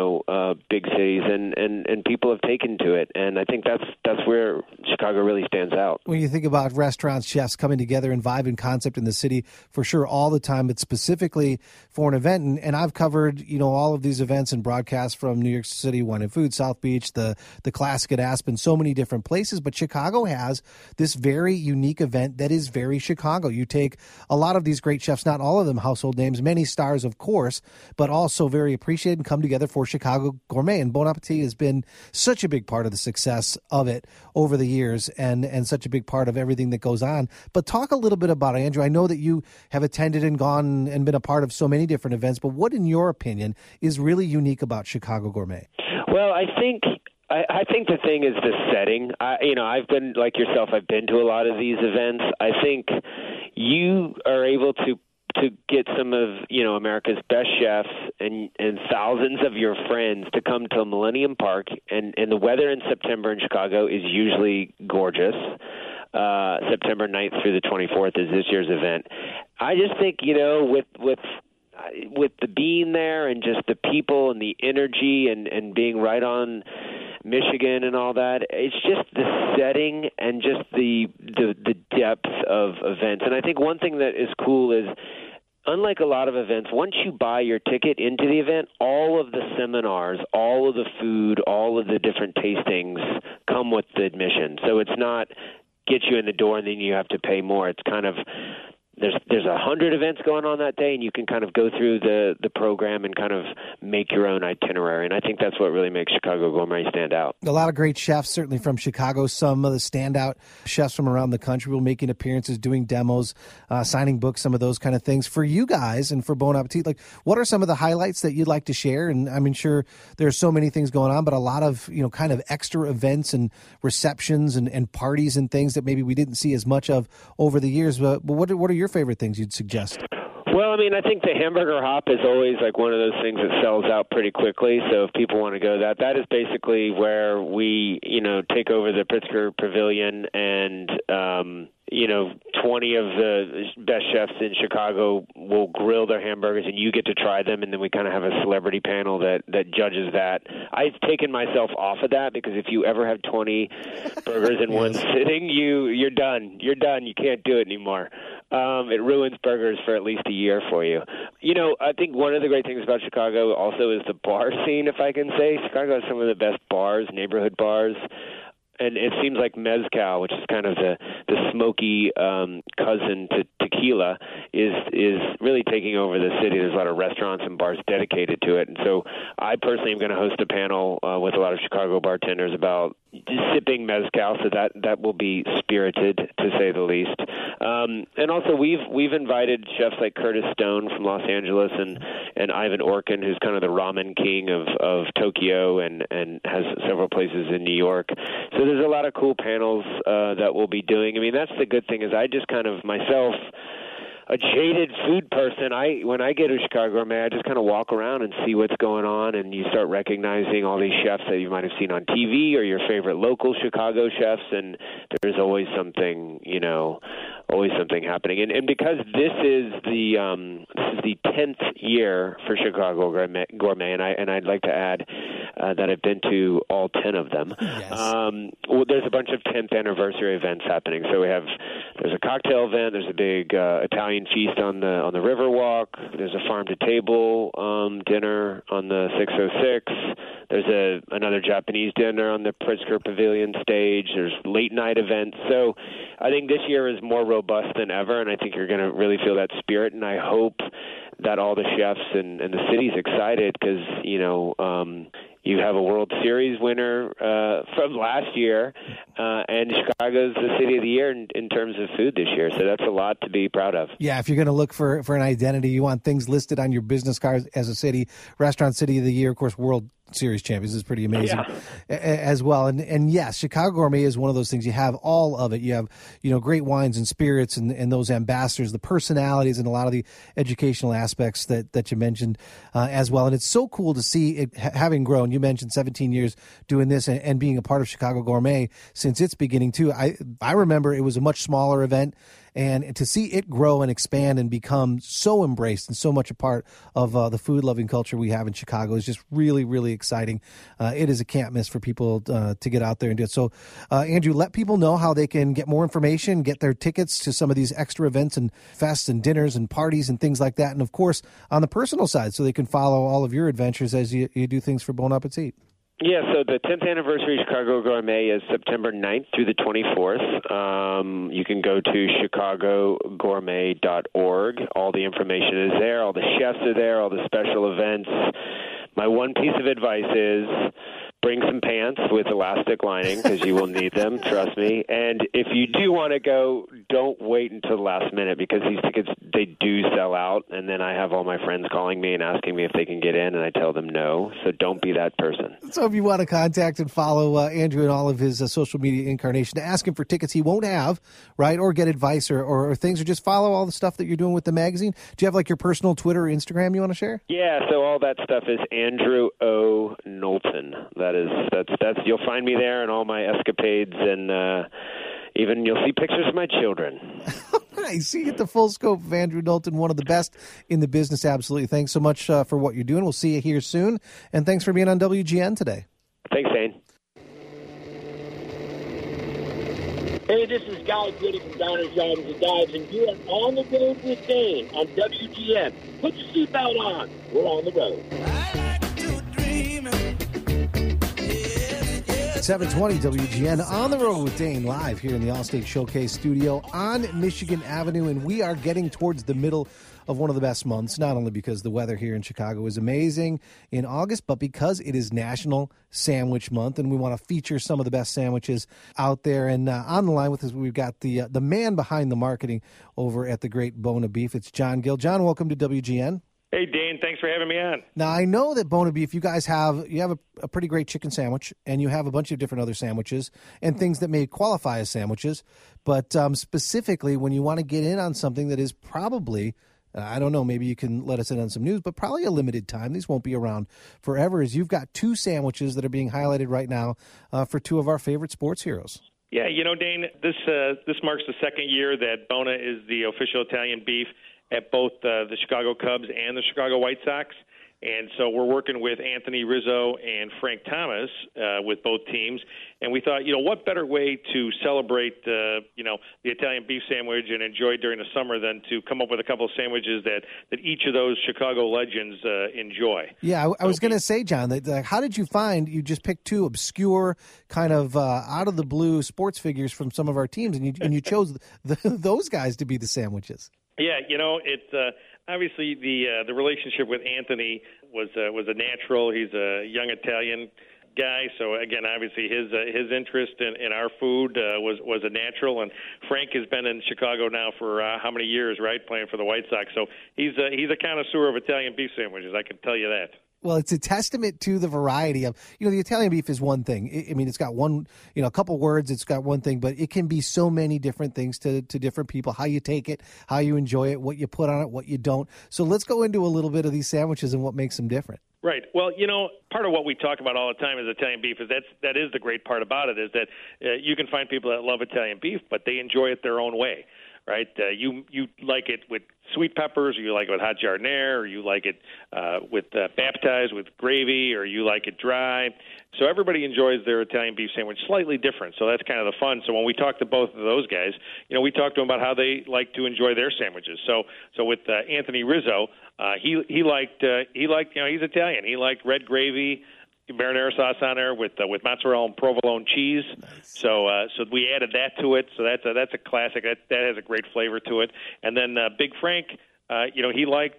big cities, and people have taken to it. And I think that's where Chicago really stands out. When you think about restaurants, chefs coming together and vibe and concept in the city, for sure, all the time, but specifically for an event. And I've covered, all of these events and broadcasts from New York City, Wine and Food, South Beach, the Classic at Aspen, so many different places. But Chicago has this very unique event that is very Chicago. You take a lot of these great chefs, not all of them household names, many stars, of course, but also very appreciated and come together for Chicago Gourmet. And Bon Appetit has been such a big part of the success of it over the years and such a big part of everything that goes on. But talk a little bit about it, Andrew. I know that you have attended and gone and been a part of so many different events, but what, in your opinion, is really unique about Chicago Gourmet? Well, I think the thing is the setting. I've been, like yourself, I've been to a lot of these events. I think you are able to get some of, America's best chefs and thousands of your friends to come to Millennium Park, and the weather in September in Chicago is usually gorgeous. September 9th through the 24th is this year's event. I just think, with the being there and just the people and the energy and being right on Michigan and all that, it's just the setting and just the depth of events. And I think one thing that is cool is, unlike a lot of events, once you buy your ticket into the event, all of the seminars, all of the food, all of the different tastings come with the admission. So it's not get you in the door and then you have to pay more. It's kind of there's 100 events going on that day, and you can kind of go through the program and kind of make your own itinerary. And I think that's what really makes Chicago Gourmet stand out. A lot of great chefs, certainly from Chicago. Some of the standout chefs from around the country will making appearances, doing demos, signing books, some of those kind of things. For you guys and for Bon Appetit, what are some of the highlights that you'd like to share? And I mean, sure, there are so many things going on, but a lot of kind of extra events and receptions and parties and things that maybe we didn't see as much of over the years. But what are your favorite things you'd suggest? Well, I mean, I think the hamburger hop is always like one of those things that sells out pretty quickly. So if people want to go, that is basically where we, take over the Pritzker Pavilion, and 20 of the best chefs in Chicago will grill their hamburgers, and you get to try them, and then we kind of have a celebrity panel that judges that. I've taken myself off of that because if you ever have 20 burgers in one sitting, you're done. You're done. You can't do it anymore. It ruins burgers for at least a year for you. I think one of the great things about Chicago also is the bar scene, if I can say. Chicago has some of the best bars, neighborhood bars. And it seems like mezcal, which is kind of the smoky cousin to tequila, is really taking over the city. There's a lot of restaurants and bars dedicated to it. And so I personally am going to host a panel with a lot of Chicago bartenders about sipping mezcal, so that will be spirited, to say the least. And also we've invited chefs like Curtis Stone from Los Angeles and Ivan Orkin, who's kind of the ramen king of Tokyo and has several places in New York. So there's a lot of cool panels that we'll be doing. I mean, that's the good thing is I just kind of myself, a jaded food person, when I get to Chicago Gourmet, I just kind of walk around and see what's going on, and you start recognizing all these chefs that you might have seen on TV or your favorite local Chicago chefs, and there's always something, always something happening. And because this is the 10th year for Chicago Gourmet, and I'd like to add that I've been to all 10 of them. Yes. There's a bunch of 10th anniversary events happening. So there's a cocktail event, there's a big Italian feast on the Riverwalk. There's a farm to table dinner on the 606. There's another Japanese dinner on the Pritzker Pavilion stage. There's late night events. So I think this year is more robust than ever, and I think you're going to really feel that spirit. And I hope that all the chefs and the city's excited because you have a World Series winner from last year, and Chicago's the city of the year in terms of food this year. So that's a lot to be proud of. Yeah, if you're going to look for an identity, you want things listed on your business cards as a city, restaurant city of the year, of course, World Series champions is pretty amazing as well. And yes, Chicago Gourmet is one of those things. You have all of it. You have, great wines and spirits and those ambassadors, the personalities and a lot of the educational aspects that you mentioned as well. And it's so cool to see it having grown. You mentioned 17 years doing this and being a part of Chicago Gourmet since its beginning too. I remember it was a much smaller event. And to see it grow and expand and become so embraced and so much a part of the food-loving culture we have in Chicago is just really, really exciting. It is a can't miss for people to get out there and do it. So, Andrew, let people know how they can get more information, get their tickets to some of these extra events and fests and dinners and parties and things like that. And, of course, on the personal side, so they can follow all of your adventures as you do things for Bon Appetit. Yeah, so the 10th anniversary of Chicago Gourmet is September 9th through the 24th. You can go to chicagogourmet.org. All the information is there. All the chefs are there, all the special events. My one piece of advice is bring some pants with elastic lining because you will need them, trust me. And if you do want to go, don't wait until the last minute because these tickets, they do sell out. And then I have all my friends calling me and asking me if they can get in, and I tell them no. So don't be that person. So if you want to contact and follow Andrew and all of his social media incarnation, to ask him for tickets he won't have, right, or get advice or things, or just follow all the stuff that you're doing with the magazine. Do you have like your personal Twitter or Instagram you want to share? Yeah, so all that stuff is Andrew O. Knowlton. That's you'll find me there and all my escapades, and even you'll see pictures of my children. Nice. You get the full scope of Andrew Knowlton, one of the best in the business. Absolutely. Thanks so much for what you're doing. We'll see you here soon, and thanks for being on WGN today. Thanks, Dane. Hey, this is Guy Goody from Diners, Drives, and Dives, and you are on the road with Dane on WGN. Put your seatbelt on. We're on the road. 720 WGN on the road with Dane, live here in the Allstate Showcase studio on Michigan Avenue, and we are getting towards the middle of one of the best months, not only because the weather here in Chicago is amazing in August, but because it is National Sandwich Month, and we want to feature some of the best sandwiches out there. And on the line with us, we've got the man behind the marketing over at the Great Bona Beef. It's John Gill. John, welcome to WGN. Hey, Dane, thanks for having me on. Now, I know that Bona Beef, you guys have a pretty great chicken sandwich, and you have a bunch of different other sandwiches and things that may qualify as sandwiches. But specifically, when you want to get in on something that is probably, I don't know, maybe you can let us in on some news, but probably a limited time. These won't be around forever. Is you've got two sandwiches that are being highlighted right now for two of our favorite sports heroes. Yeah, Dane, this marks the second year that Bona is the official Italian beef at both the Chicago Cubs and the Chicago White Sox. And so we're working with Anthony Rizzo and Frank Thomas with both teams. And we thought, what better way to celebrate, the Italian beef sandwich and enjoy it during the summer than to come up with a couple of sandwiches that each of those Chicago legends enjoy. Yeah, I was going to say, John, that how did you find you just picked two obscure kind of out of the blue sports figures from some of our teams, and you chose those guys to be the sandwiches? Yeah, it's obviously the relationship with Anthony was a natural. He's a young Italian guy. So again, obviously his interest in our food was a natural. And Frank has been in Chicago now for how many years, right? Playing for the White Sox. So he's a connoisseur of Italian beef sandwiches. I can tell you that. Well, it's a testament to the variety of, the Italian beef is one thing. It's got one, a couple words, it's got one thing, but it can be so many different things to different people, how you take it, how you enjoy it, what you put on it, what you don't. So let's go into a little bit of these sandwiches and what makes them different. Right. Well, part of what we talk about all the time is Italian beef. That is the great part about it, is that you can find people that love Italian beef, but they enjoy it their own way. Right, you like it with sweet peppers, or you like it with hot giardiniera, or you like it with baptized with gravy, or you like it dry. So everybody enjoys their Italian beef sandwich slightly different. So that's kind of the fun. So when we talk to both of those guys, we talk to them about how they like to enjoy their sandwiches. So with Anthony Rizzo, he liked he's Italian. He liked red gravy, marinara sauce on there with mozzarella and provolone cheese. Nice. So we added that to it. So that's a classic. That has a great flavor to it. And then Big Frank, he liked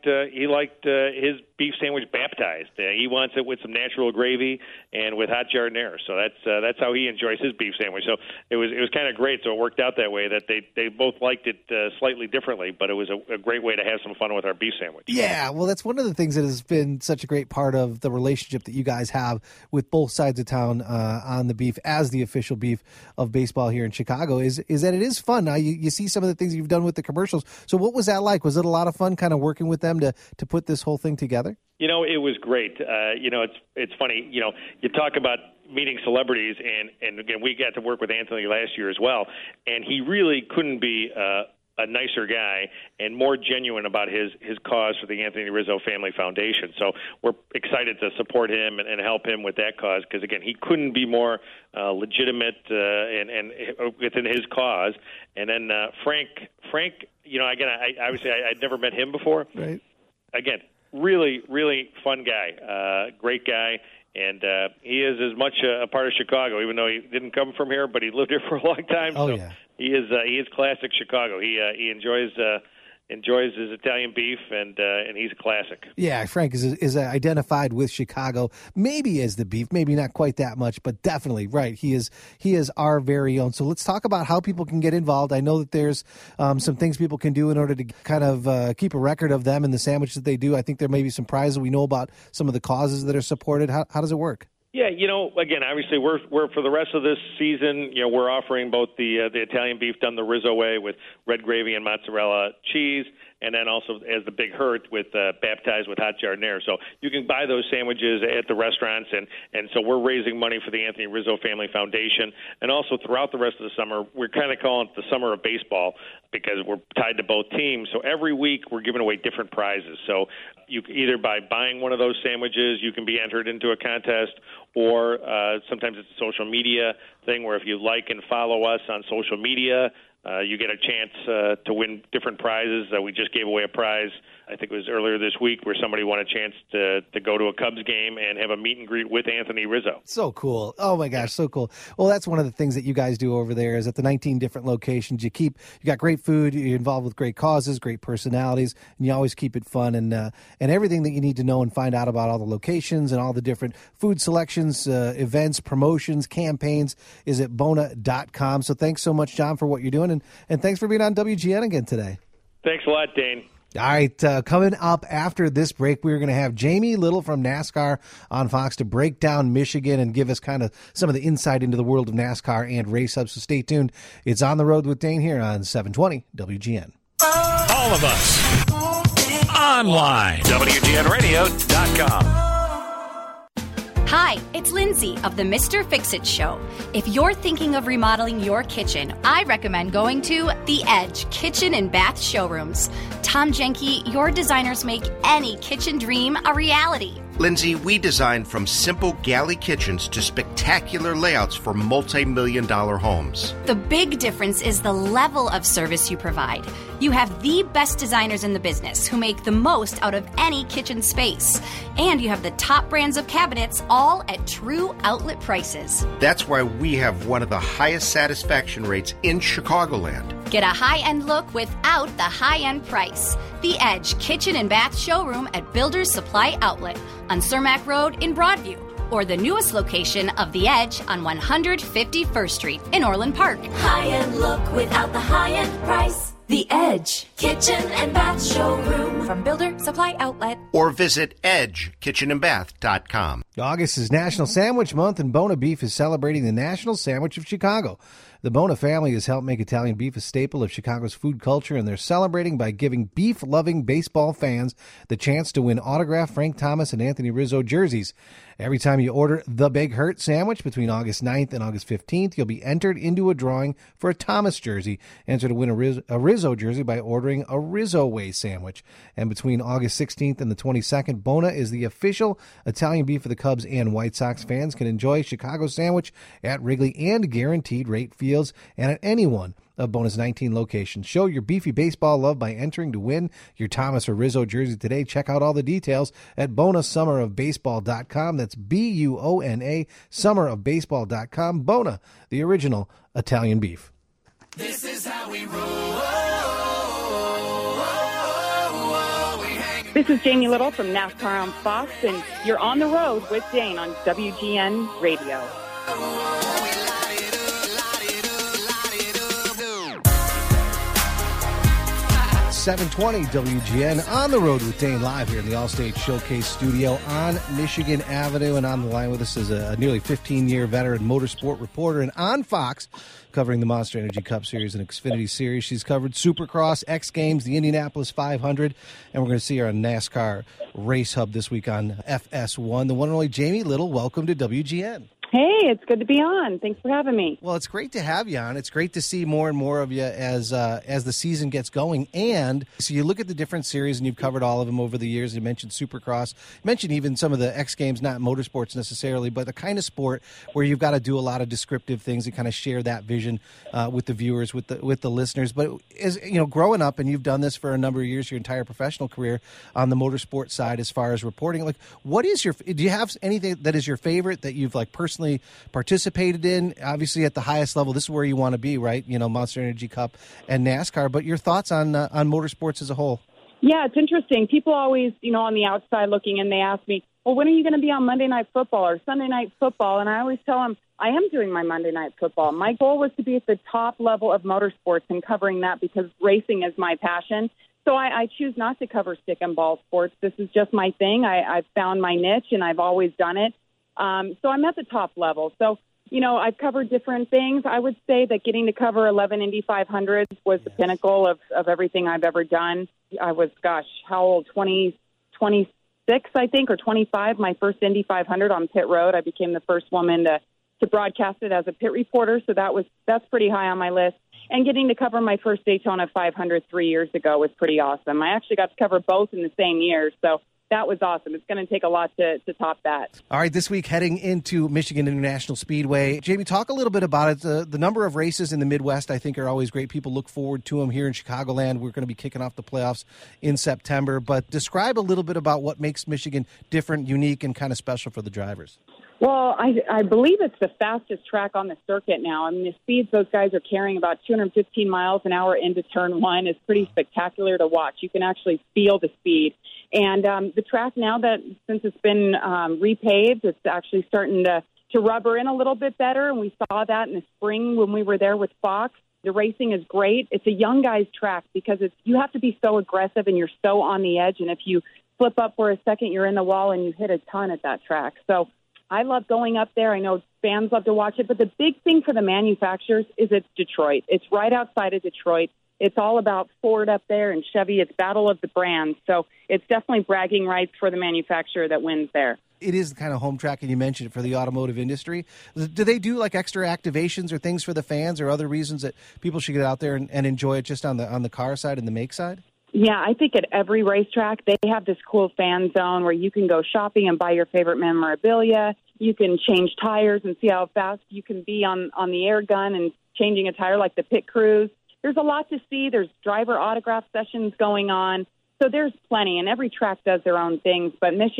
his beef sandwich baptized. He wants it with some natural gravy and with hot giardiniera. So that's how he enjoys his beef sandwich. So it was kind of great. So it worked out that way, that they both liked it slightly differently, but it was a great way to have some fun with our beef sandwich. Yeah, well, that's one of the things that has been such a great part of the relationship that you guys have with both sides of town on the beef as the official beef of baseball here in Chicago is that it is fun. Now you see some of the things you've done with the commercials. So what was that like? Was it a lot of fun kind of working with them to put this whole thing together? It was great. It's funny. You talk about meeting celebrities, and again, we got to work with Anthony last year as well, and he really couldn't be a nicer guy and more genuine about his cause for the Anthony Rizzo Family Foundation. So we're excited to support him and help him with that cause, because again, he couldn't be more legitimate and within his cause. And then Frank, again, I'd never met him before. Right. Again, really, really fun guy, great guy. And he is as much a part of Chicago, even though he didn't come from here, but he lived here for a long time. Oh, so yeah. He is classic Chicago. He enjoys his Italian beef, and he's a classic. Yeah, Frank is identified with Chicago, maybe as the beef, maybe not quite that much, but definitely, right, he is our very own. So let's talk about how people can get involved. I know that there's some things people can do in order to kind of keep a record of them and the sandwiches that they do. I think there may be some prizes. We know about some of the causes that are supported. How does it work? Yeah, again, obviously we're for the rest of this season, we're offering both the Italian beef done the Rizzo way with red gravy and mozzarella cheese, and then also as the Big Hurt with baptized with hot giardiniera. So you can buy those sandwiches at the restaurants, and so we're raising money for the Anthony Rizzo Family Foundation. And also throughout the rest of the summer, we're kind of calling it the summer of baseball, because we're tied to both teams. So every week we're giving away different prizes. So you either by buying one of those sandwiches, you can be entered into a contest, or sometimes it's a social media thing where if you like and follow us on social media, you get a chance to win different prizes. We just gave away a prize, I think it was earlier this week, where somebody won a chance to go to a Cubs game and have a meet and greet with Anthony Rizzo. So cool. Oh, my gosh, so cool. Well, that's one of the things that you guys do over there is at the 19 different locations. You got great food, you're involved with great causes, great personalities, and you always keep it fun. And everything that you need to know and find out about all the locations and all the different food selections, events, promotions, campaigns is at Bona.com. So thanks so much, John, for what you're doing. And thanks for being on WGN again today. Thanks a lot, Dane. All right, coming up after this break, we're going to have Jamie Little from NASCAR on Fox to break down Michigan and give us kind of some of the insight into the world of NASCAR and race ups. So stay tuned. It's On the Road with Dane here on 720 WGN. All of us online. WGNradio.com. Hi, it's Lindsay of the Mr. Fix-It Show. If you're thinking of remodeling your kitchen, I recommend going to The Edge Kitchen and Bath Showrooms. Tom Jenke, your designers make any kitchen dream a reality. Lindsay, we design from simple galley kitchens to spectacular layouts for multi-million-dollar homes. The big difference is the level of service you provide. You have the best designers in the business who make the most out of any kitchen space. And you have the top brands of cabinets, all at true outlet prices. That's why we have one of the highest satisfaction rates in Chicagoland. Get a high-end look without the high-end price. The Edge Kitchen and Bath Showroom at Builders Supply Outlet on Cermak Road in Broadview. or the newest location of The Edge on 151st Street in Orland Park. High-end look without the high-end price. The Edge Kitchen and Bath Showroom from Builder Supply Outlet. Or visit edgekitchenandbath.com. August is National Sandwich Month, and Bona Beef is celebrating the National Sandwich of Chicago. The Bona family has helped make Italian beef a staple of Chicago's food culture, and they're celebrating by giving beef-loving baseball fans the chance to win autographed Frank Thomas and Anthony Rizzo jerseys. Every time you order the Big Hurt sandwich between August 9th and August 15th, you'll be entered into a drawing for a Thomas jersey. Enter to win a Rizzo jersey by ordering a Rizzo Way sandwich. And between August 16th and the 22nd, Bona is the official Italian beef of the Cubs and White Sox. Fans can enjoy Chicago sandwich at Wrigley and guaranteed rate fields and at any one of Bona's 19 locations. Show your beefy baseball love by entering to win your Thomas or Rizzo jersey today. Check out all the details at bonasummerofbaseball.com. That's BUONA, summerofbaseball.com. Bona, the original Italian beef. This is how we roll. This is Jamie Little from NASCAR on Fox, and you're on the road with Dane on WGN Radio. 720 WGN, on the road with Dane, live here in the Allstate Showcase studio on Michigan Avenue. And on the line with us is a nearly 15-year veteran motorsport reporter, and on Fox, covering the Monster Energy Cup Series and Xfinity Series. She's covered Supercross, X Games, the Indianapolis 500, and we're going to see her on NASCAR Race Hub this week on FS1. The one and only Jamie Little, welcome to WGN. Hey, it's good to be on. Thanks for having me. Well, it's great to have you on. It's great to see more and more of you as the season gets going. And so you look at the different series, and you've covered all of them over the years. You mentioned Supercross. You mentioned even some of the X Games, not motorsports necessarily, but the kind of sport where you've got to do a lot of descriptive things and kind of share that vision with the viewers, with the listeners. But as you know, growing up, and you've done this for a number of years, your entire professional career on the motorsport side, as far as reporting, like, what is do you have anything that is your favorite that you've like personally participated in? Obviously at the highest level, this is where you want to be, right? You know, Monster Energy Cup and NASCAR, but your thoughts on motorsports as a whole? Yeah, it's interesting. People always, on the outside looking in, they ask me, well, when are you going to be on Monday Night Football or Sunday Night Football? And I always tell them, I am doing my Monday Night Football. My goal was to be at the top level of motorsports and covering that because racing is my passion. So I choose not to cover stick and ball sports. This is just my thing. I've found my niche, and I've always done it. So I'm at the top level. So, I've covered different things. I would say that getting to cover 11 Indy 500s was the pinnacle of everything I've ever done. I was, how old? 26, I think, or 25, my first Indy 500 on pit road. I became the first woman to broadcast it as a pit reporter. So that's pretty high on my list. And getting to cover my first Daytona 500 3 years ago was pretty awesome. I actually got to cover both in the same year. So that was awesome. It's going to take a lot to top that. All right, this week heading into Michigan International Speedway. Jamie, talk a little bit about it. The number of races in the Midwest, I think, are always great. People look forward to them here in Chicagoland. We're going to be kicking off the playoffs in September. But describe a little bit about what makes Michigan different, unique, and kind of special for the drivers. Well, I believe it's the fastest track on the circuit now. I mean, the speeds those guys are carrying, about 215 miles an hour into turn one, is pretty spectacular to watch. You can actually feel the speed. And the track now, that since it's been repaved, it's actually starting to rubber in a little bit better. And we saw that in the spring when we were there with Fox. The racing is great. It's a young guy's track because you have to be so aggressive and you're so on the edge. And if you flip up for a second, you're in the wall and you hit a ton at that track. So I love going up there. I know fans love to watch it. But the big thing for the manufacturers is it's Detroit. It's right outside of Detroit. It's all about Ford up there and Chevy. It's battle of the brands. So it's definitely bragging rights for the manufacturer that wins there. It is the kind of home track, and you mentioned it, for the automotive industry. Do they do like extra activations or things for the fans or other reasons that people should get out there and enjoy it just on the car side and the make side? Yeah, I think at every racetrack they have this cool fan zone where you can go shopping and buy your favorite memorabilia. You can change tires and see how fast you can be on the air gun and changing a tire, like the pit crews. There's a lot to see. There's driver autograph sessions going on. So there's plenty, and every track does their own things. But Michigan,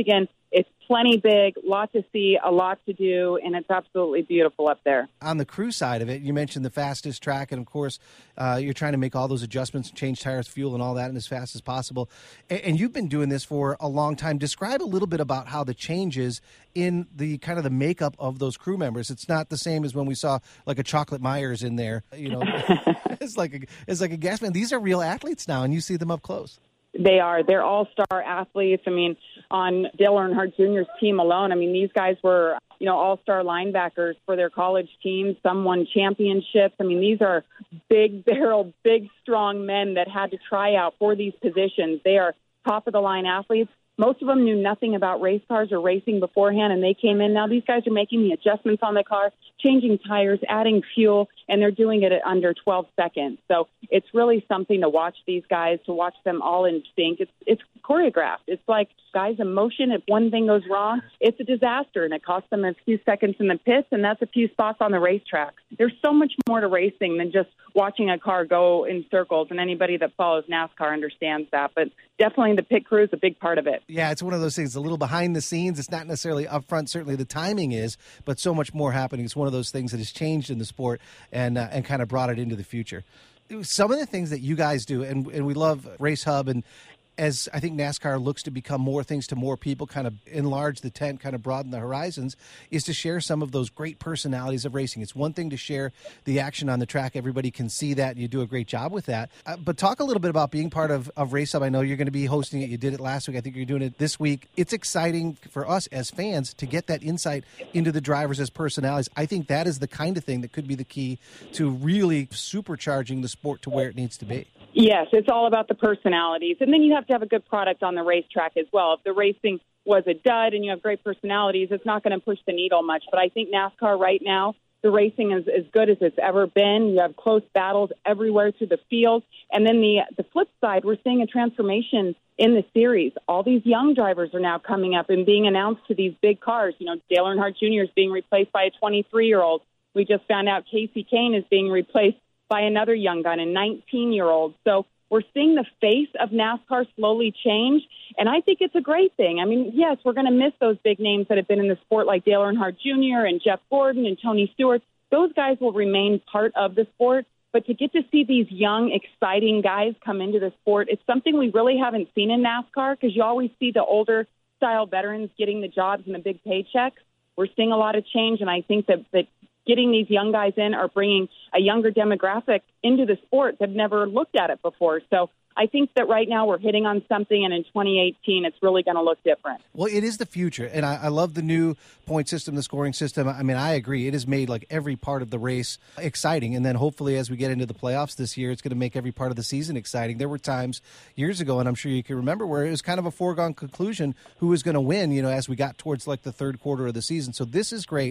It's plenty big, lot to see, a lot to do, and it's absolutely beautiful up there. On the crew side of it, you mentioned the fastest track, and of course, you're trying to make all those adjustments, change tires, fuel, and all that, and as fast as possible. And you've been doing this for a long time. Describe a little bit about how the changes in the kind of the makeup of those crew members. It's not the same as when we saw like a Chocolate Myers in there. You know, it's like a gas man. These are real athletes now, and you see them up close. They are. They're all-star athletes. I mean, on Dale Earnhardt Jr.'s team alone, I mean, these guys were, all-star linebackers for their college teams. Some won championships. I mean, these are big-barrel, big, strong men that had to try out for these positions. They are top-of-the-line athletes. Most of them knew nothing about race cars or racing beforehand, and they came in. Now these guys are making the adjustments on the car, changing tires, adding fuel, and they're doing it at under 12 seconds. So it's really something to watch these guys, to watch them all in sync. It's choreographed. It's like guys in motion. If one thing goes wrong, it's a disaster, and it costs them a few seconds in the pits, and that's a few spots on the racetrack. There's so much more to racing than just watching a car go in circles, and anybody that follows NASCAR understands that. But definitely the pit crew is a big part of it. Yeah, it's one of those things, a little behind the scenes. It's not necessarily up front. Certainly the timing is, but so much more happening. It's one of those things that has changed in the sport and kind of brought it into the future. Some of the things that you guys do, and we love Race Hub, and as I think NASCAR looks to become more things to more people, kind of enlarge the tent, kind of broaden the horizons, is to share some of those great personalities of racing. It's one thing to share the action on the track. Everybody can see that, and you do a great job with that. But talk a little bit about being part of Race Hub. I know you're going to be hosting it. You did it last week. I think you're doing it this week. It's exciting for us as fans to get that insight into the drivers as personalities. I think that is the kind of thing that could be the key to really supercharging the sport to where it needs to be. Yes, it's all about the personalities. And then you have to have a good product on the racetrack as well. If the racing was a dud and you have great personalities, it's not going to push the needle much. But I think NASCAR right now, the racing is as good as it's ever been. You have close battles everywhere through the field. And then the flip side, we're seeing a transformation in the series. All these young drivers are now coming up and being announced to these big cars. Dale Earnhardt Jr. is being replaced by a 23-year-old. We just found out Casey Kane is being replaced by another young gun, a 19-year-old. So we're seeing the face of NASCAR slowly change, and I think it's a great thing. I mean, yes, we're going to miss those big names that have been in the sport like Dale Earnhardt Jr. and Jeff Gordon and Tony Stewart. Those guys will remain part of the sport, but to get to see these young, exciting guys come into the sport, it's something we really haven't seen in NASCAR because you always see the older-style veterans getting the jobs and the big paychecks. We're seeing a lot of change, and I think that getting these young guys in are bringing a younger demographic into the sport that have never looked at it before. So I think that right now we're hitting on something, and in 2018 it's really going to look different. Well, it is the future, and I love the new point system, the scoring system. I mean, I agree. It has made like every part of the race exciting, and then hopefully as we get into the playoffs this year, it's going to make every part of the season exciting. There were times years ago, and I'm sure you can remember, where it was kind of a foregone conclusion who was going to win, as we got towards like the third quarter of the season. So this is great.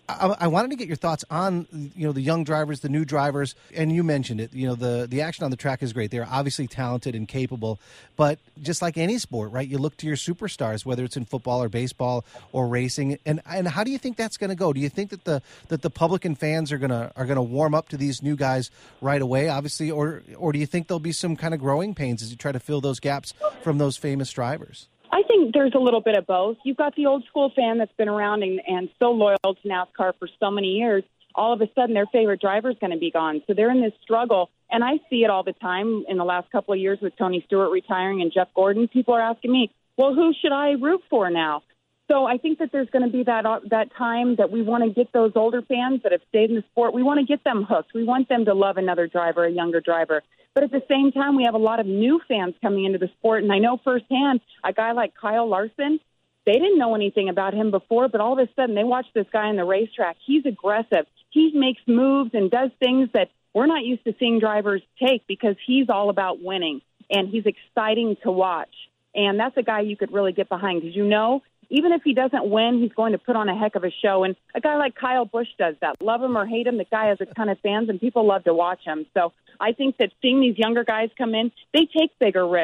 I wanted to get your thoughts on, the young drivers, the new drivers, and you mentioned it. The action on the track is great. They're obviously talented and capable, but just like any sport, right? You look to your superstars, whether it's in football or baseball or racing. And how do you think that's going to go? Do you think that the public and fans are going to warm up to these new guys right away, obviously, or do you think there'll be some kind of growing pains as you try to fill those gaps from those famous drivers? I think there's a little bit of both. You've got the old school fan that's been around and so loyal to NASCAR for so many years. All of a sudden, their favorite driver is going to be gone. So they're in this struggle. And I see it all the time in the last couple of years with Tony Stewart retiring and Jeff Gordon. People are asking me, well, who should I root for now? So I think that there's going to be that time that we want to get those older fans that have stayed in the sport. We want to get them hooked. We want them to love another driver, a younger driver. But at the same time, we have a lot of new fans coming into the sport. And I know firsthand a guy like Kyle Larson, they didn't know anything about him before, but all of a sudden they watch this guy on the racetrack. He's aggressive. He makes moves and does things that we're not used to seeing drivers take because he's all about winning. And he's exciting to watch. And that's a guy you could really get behind because even if he doesn't win, he's going to put on a heck of a show. And a guy like Kyle Busch does that. Love him or hate him, the guy has a ton of fans, and people love to watch him. So I think that seeing these younger guys come in, they take bigger risks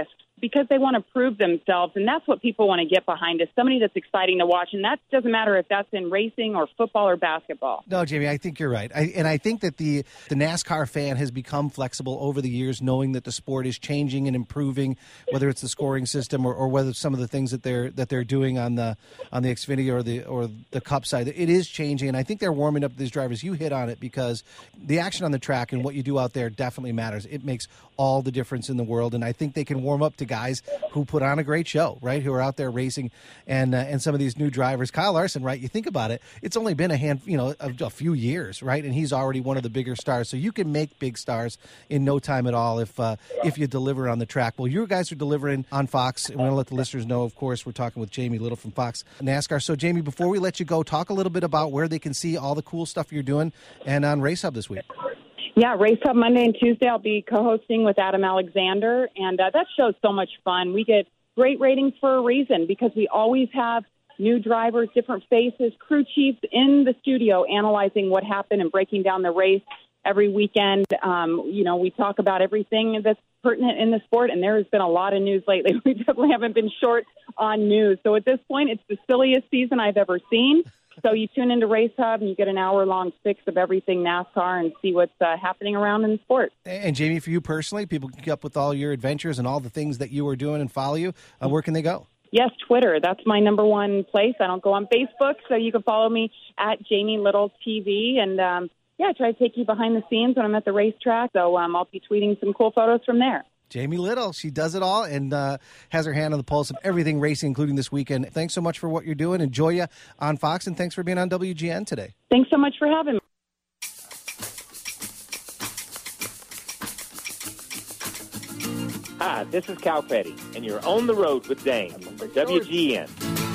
because they want to prove themselves, and that's what people want to get behind, is somebody that's exciting to watch, and that doesn't matter if that's in racing or football or basketball. No, Jamie, I think you're right. I think that the NASCAR fan has become flexible over the years, knowing that the sport is changing and improving, whether it's the scoring system or whether some of the things that they're doing on the Xfinity or the Cup side. It is changing, and I think they're warming up these drivers. You hit on it, because the action on the track and what you do out there definitely matters. It makes all the difference in the world, and I think they can warm up to guys who put on a great show, right, who are out there racing, and some of these new drivers. Kyle Larson, right, you think about it, it's only been a few years, right, and he's already one of the bigger stars. So you can make big stars in no time at all if you deliver on the track. Well, you guys are delivering on Fox, and we want to let the listeners know, of course, we're talking with Jamie Little from Fox NASCAR. So, Jamie, before we let you go, talk a little bit about where they can see all the cool stuff you're doing and on Race Hub this week. Yeah, Race Hub Monday and Tuesday. I'll be co-hosting with Adam Alexander, and that show's so much fun. We get great ratings for a reason, because we always have new drivers, different faces, crew chiefs in the studio analyzing what happened and breaking down the race every weekend. We talk about everything that's pertinent in the sport, and there has been a lot of news lately. We definitely haven't been short on news. So at this point, it's the silliest season I've ever seen. So you tune into Race Hub and you get an hour-long fix of everything NASCAR and see what's happening around in the sport. And Jamie, for you personally, people can keep up with all your adventures and all the things that you are doing and follow you. Where can they go? Yes, Twitter. That's my number one place. I don't go on Facebook, so you can follow me at Jamie Little TV. And, I try to take you behind the scenes when I'm at the racetrack. So I'll be tweeting some cool photos from there. Jamie Little, she does it all and has her hand on the pulse of everything racing, including this weekend. Thanks so much for what you're doing. Enjoy you on Fox, and thanks for being on WGN today. Thanks so much for having me. Hi, this is Cal Petty, and you're on the road with Dane for WGN.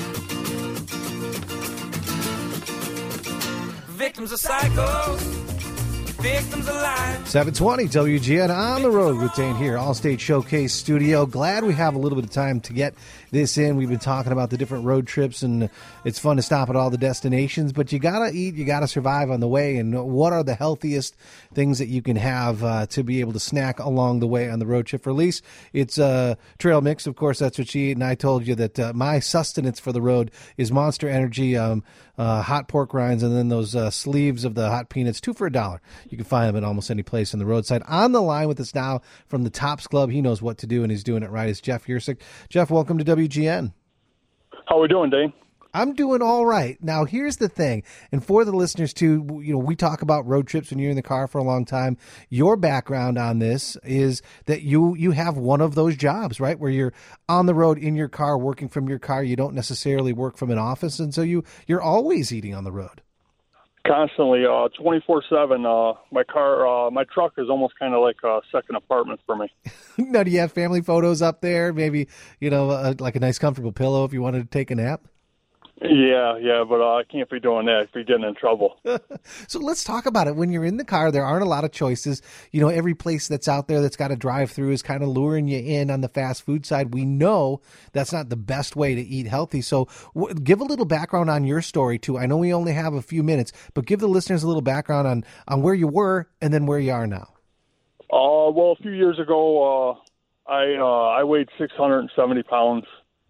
Victims of psychos, victims of life. 720 WGN on the road with Dane here, Allstate Showcase Studio. Glad we have a little bit of time to get this in. We've been talking about the different road trips, and it's fun to stop at all the destinations, but you gotta eat, you gotta survive on the way. And what are the healthiest things that you can have to be able to snack along the way on the road trip? For Elise, it's trail mix. Of course, that's what she ate, and I told you that my sustenance for the road is Monster Energy hot pork rinds, and then those sleeves of the hot peanuts, 2 for $1. You can find them at almost any place on the roadside. On the line with us now from the Tops Club, he knows what to do, and he's doing it right, is Jeff Yursick. Jeff, welcome to WGN. How are we doing, Dane? I'm doing all right. Now, here's the thing, and for the listeners too, we talk about road trips when you're in the car for a long time. Your background on this is that you have one of those jobs, right, where you're on the road in your car, working from your car. You don't necessarily work from an office, and so you're always eating on the road. Constantly, 24/7. My truck is almost kind of like a second apartment for me. Now, do you have family photos up there? Maybe, like a nice comfortable pillow if you wanted to take a nap? Yeah, but I can't be doing that if you're getting in trouble. So let's talk about it. When you're in the car, there aren't a lot of choices. Every place that's out there that's got a drive-through is kind of luring you in on the fast food side. We know that's not the best way to eat healthy. So give a little background on your story, too. I know we only have a few minutes, but give the listeners a little background on where you were and then where you are now. Well, a few years ago, I weighed 670 pounds.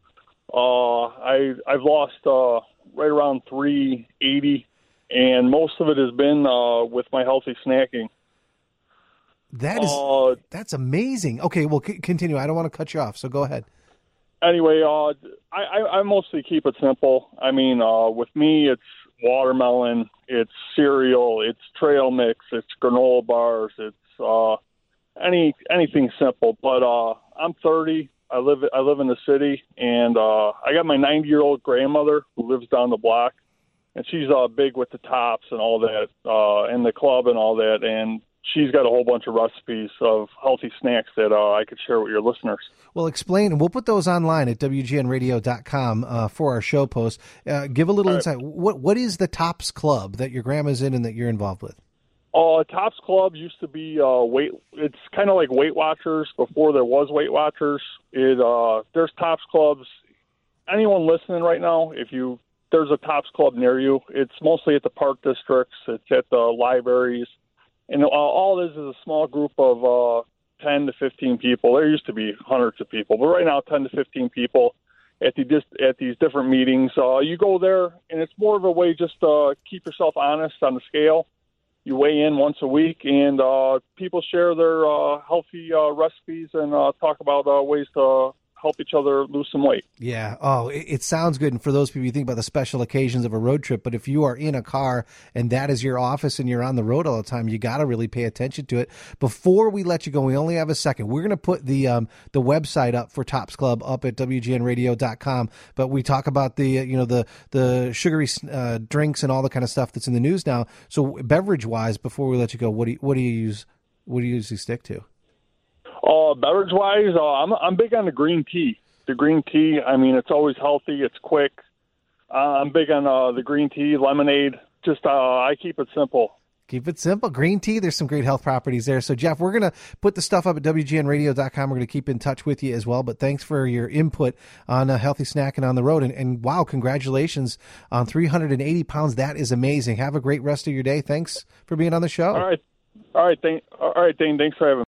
I've lost right around 380, and most of it has been with my healthy snacking. That's amazing. Okay, well, continue. I don't want to cut you off, so go ahead. Anyway, I mostly keep it simple. I mean, with me, it's watermelon, it's cereal, it's trail mix, it's granola bars, it's anything simple. But I'm 30. I live in the city, and I got my 90-year-old grandmother who lives down the block, and she's big with the Tops and all that, and the club and all that, and she's got a whole bunch of recipes of healthy snacks that I could share with your listeners. Well, explain, and we'll put those online at WGNradio.com for our show post. Give a little insight. What is the Tops Club that your grandma's in and that you're involved with? Tops Club used to be it's kind of like Weight Watchers before there was Weight Watchers. There's Tops Clubs. Anyone listening right now, there's a Tops Club near you. It's mostly at the park districts. It's at the libraries. And all this is a small group of 10 to 15 people. There used to be hundreds of people, but right now 10 to 15 people at these different meetings. You go there, and it's more of a way just to keep yourself honest on the scale. You weigh in once a week, and people share their healthy recipes and talk about ways to help each other lose some weight. Yeah. Oh, it sounds good. And for those people, you think about the special occasions of a road trip, but if you are in a car and that is your office and you're on the road all the time, you got to really pay attention to it. Before we let you go, we only have a second. We're going to put the website up for Tops Club up at WGNradio.com, but we talk about the sugary drinks and all the kind of stuff that's in the news now. So beverage wise, before we let you go, what do you use? What do you usually stick to? Beverage-wise, I'm big on the green tea. The green tea, I mean, it's always healthy. It's quick. I'm big on the green tea, lemonade. Just I keep it simple. Keep it simple. Green tea, there's some great health properties there. So, Jeff, we're going to put the stuff up at WGNradio.com. We're going to keep in touch with you as well. But thanks for your input on healthy snacking on the road. And wow, congratulations on 380 pounds. That is amazing. Have a great rest of your day. Thanks for being on the show. All right. Dane. Thanks for having me.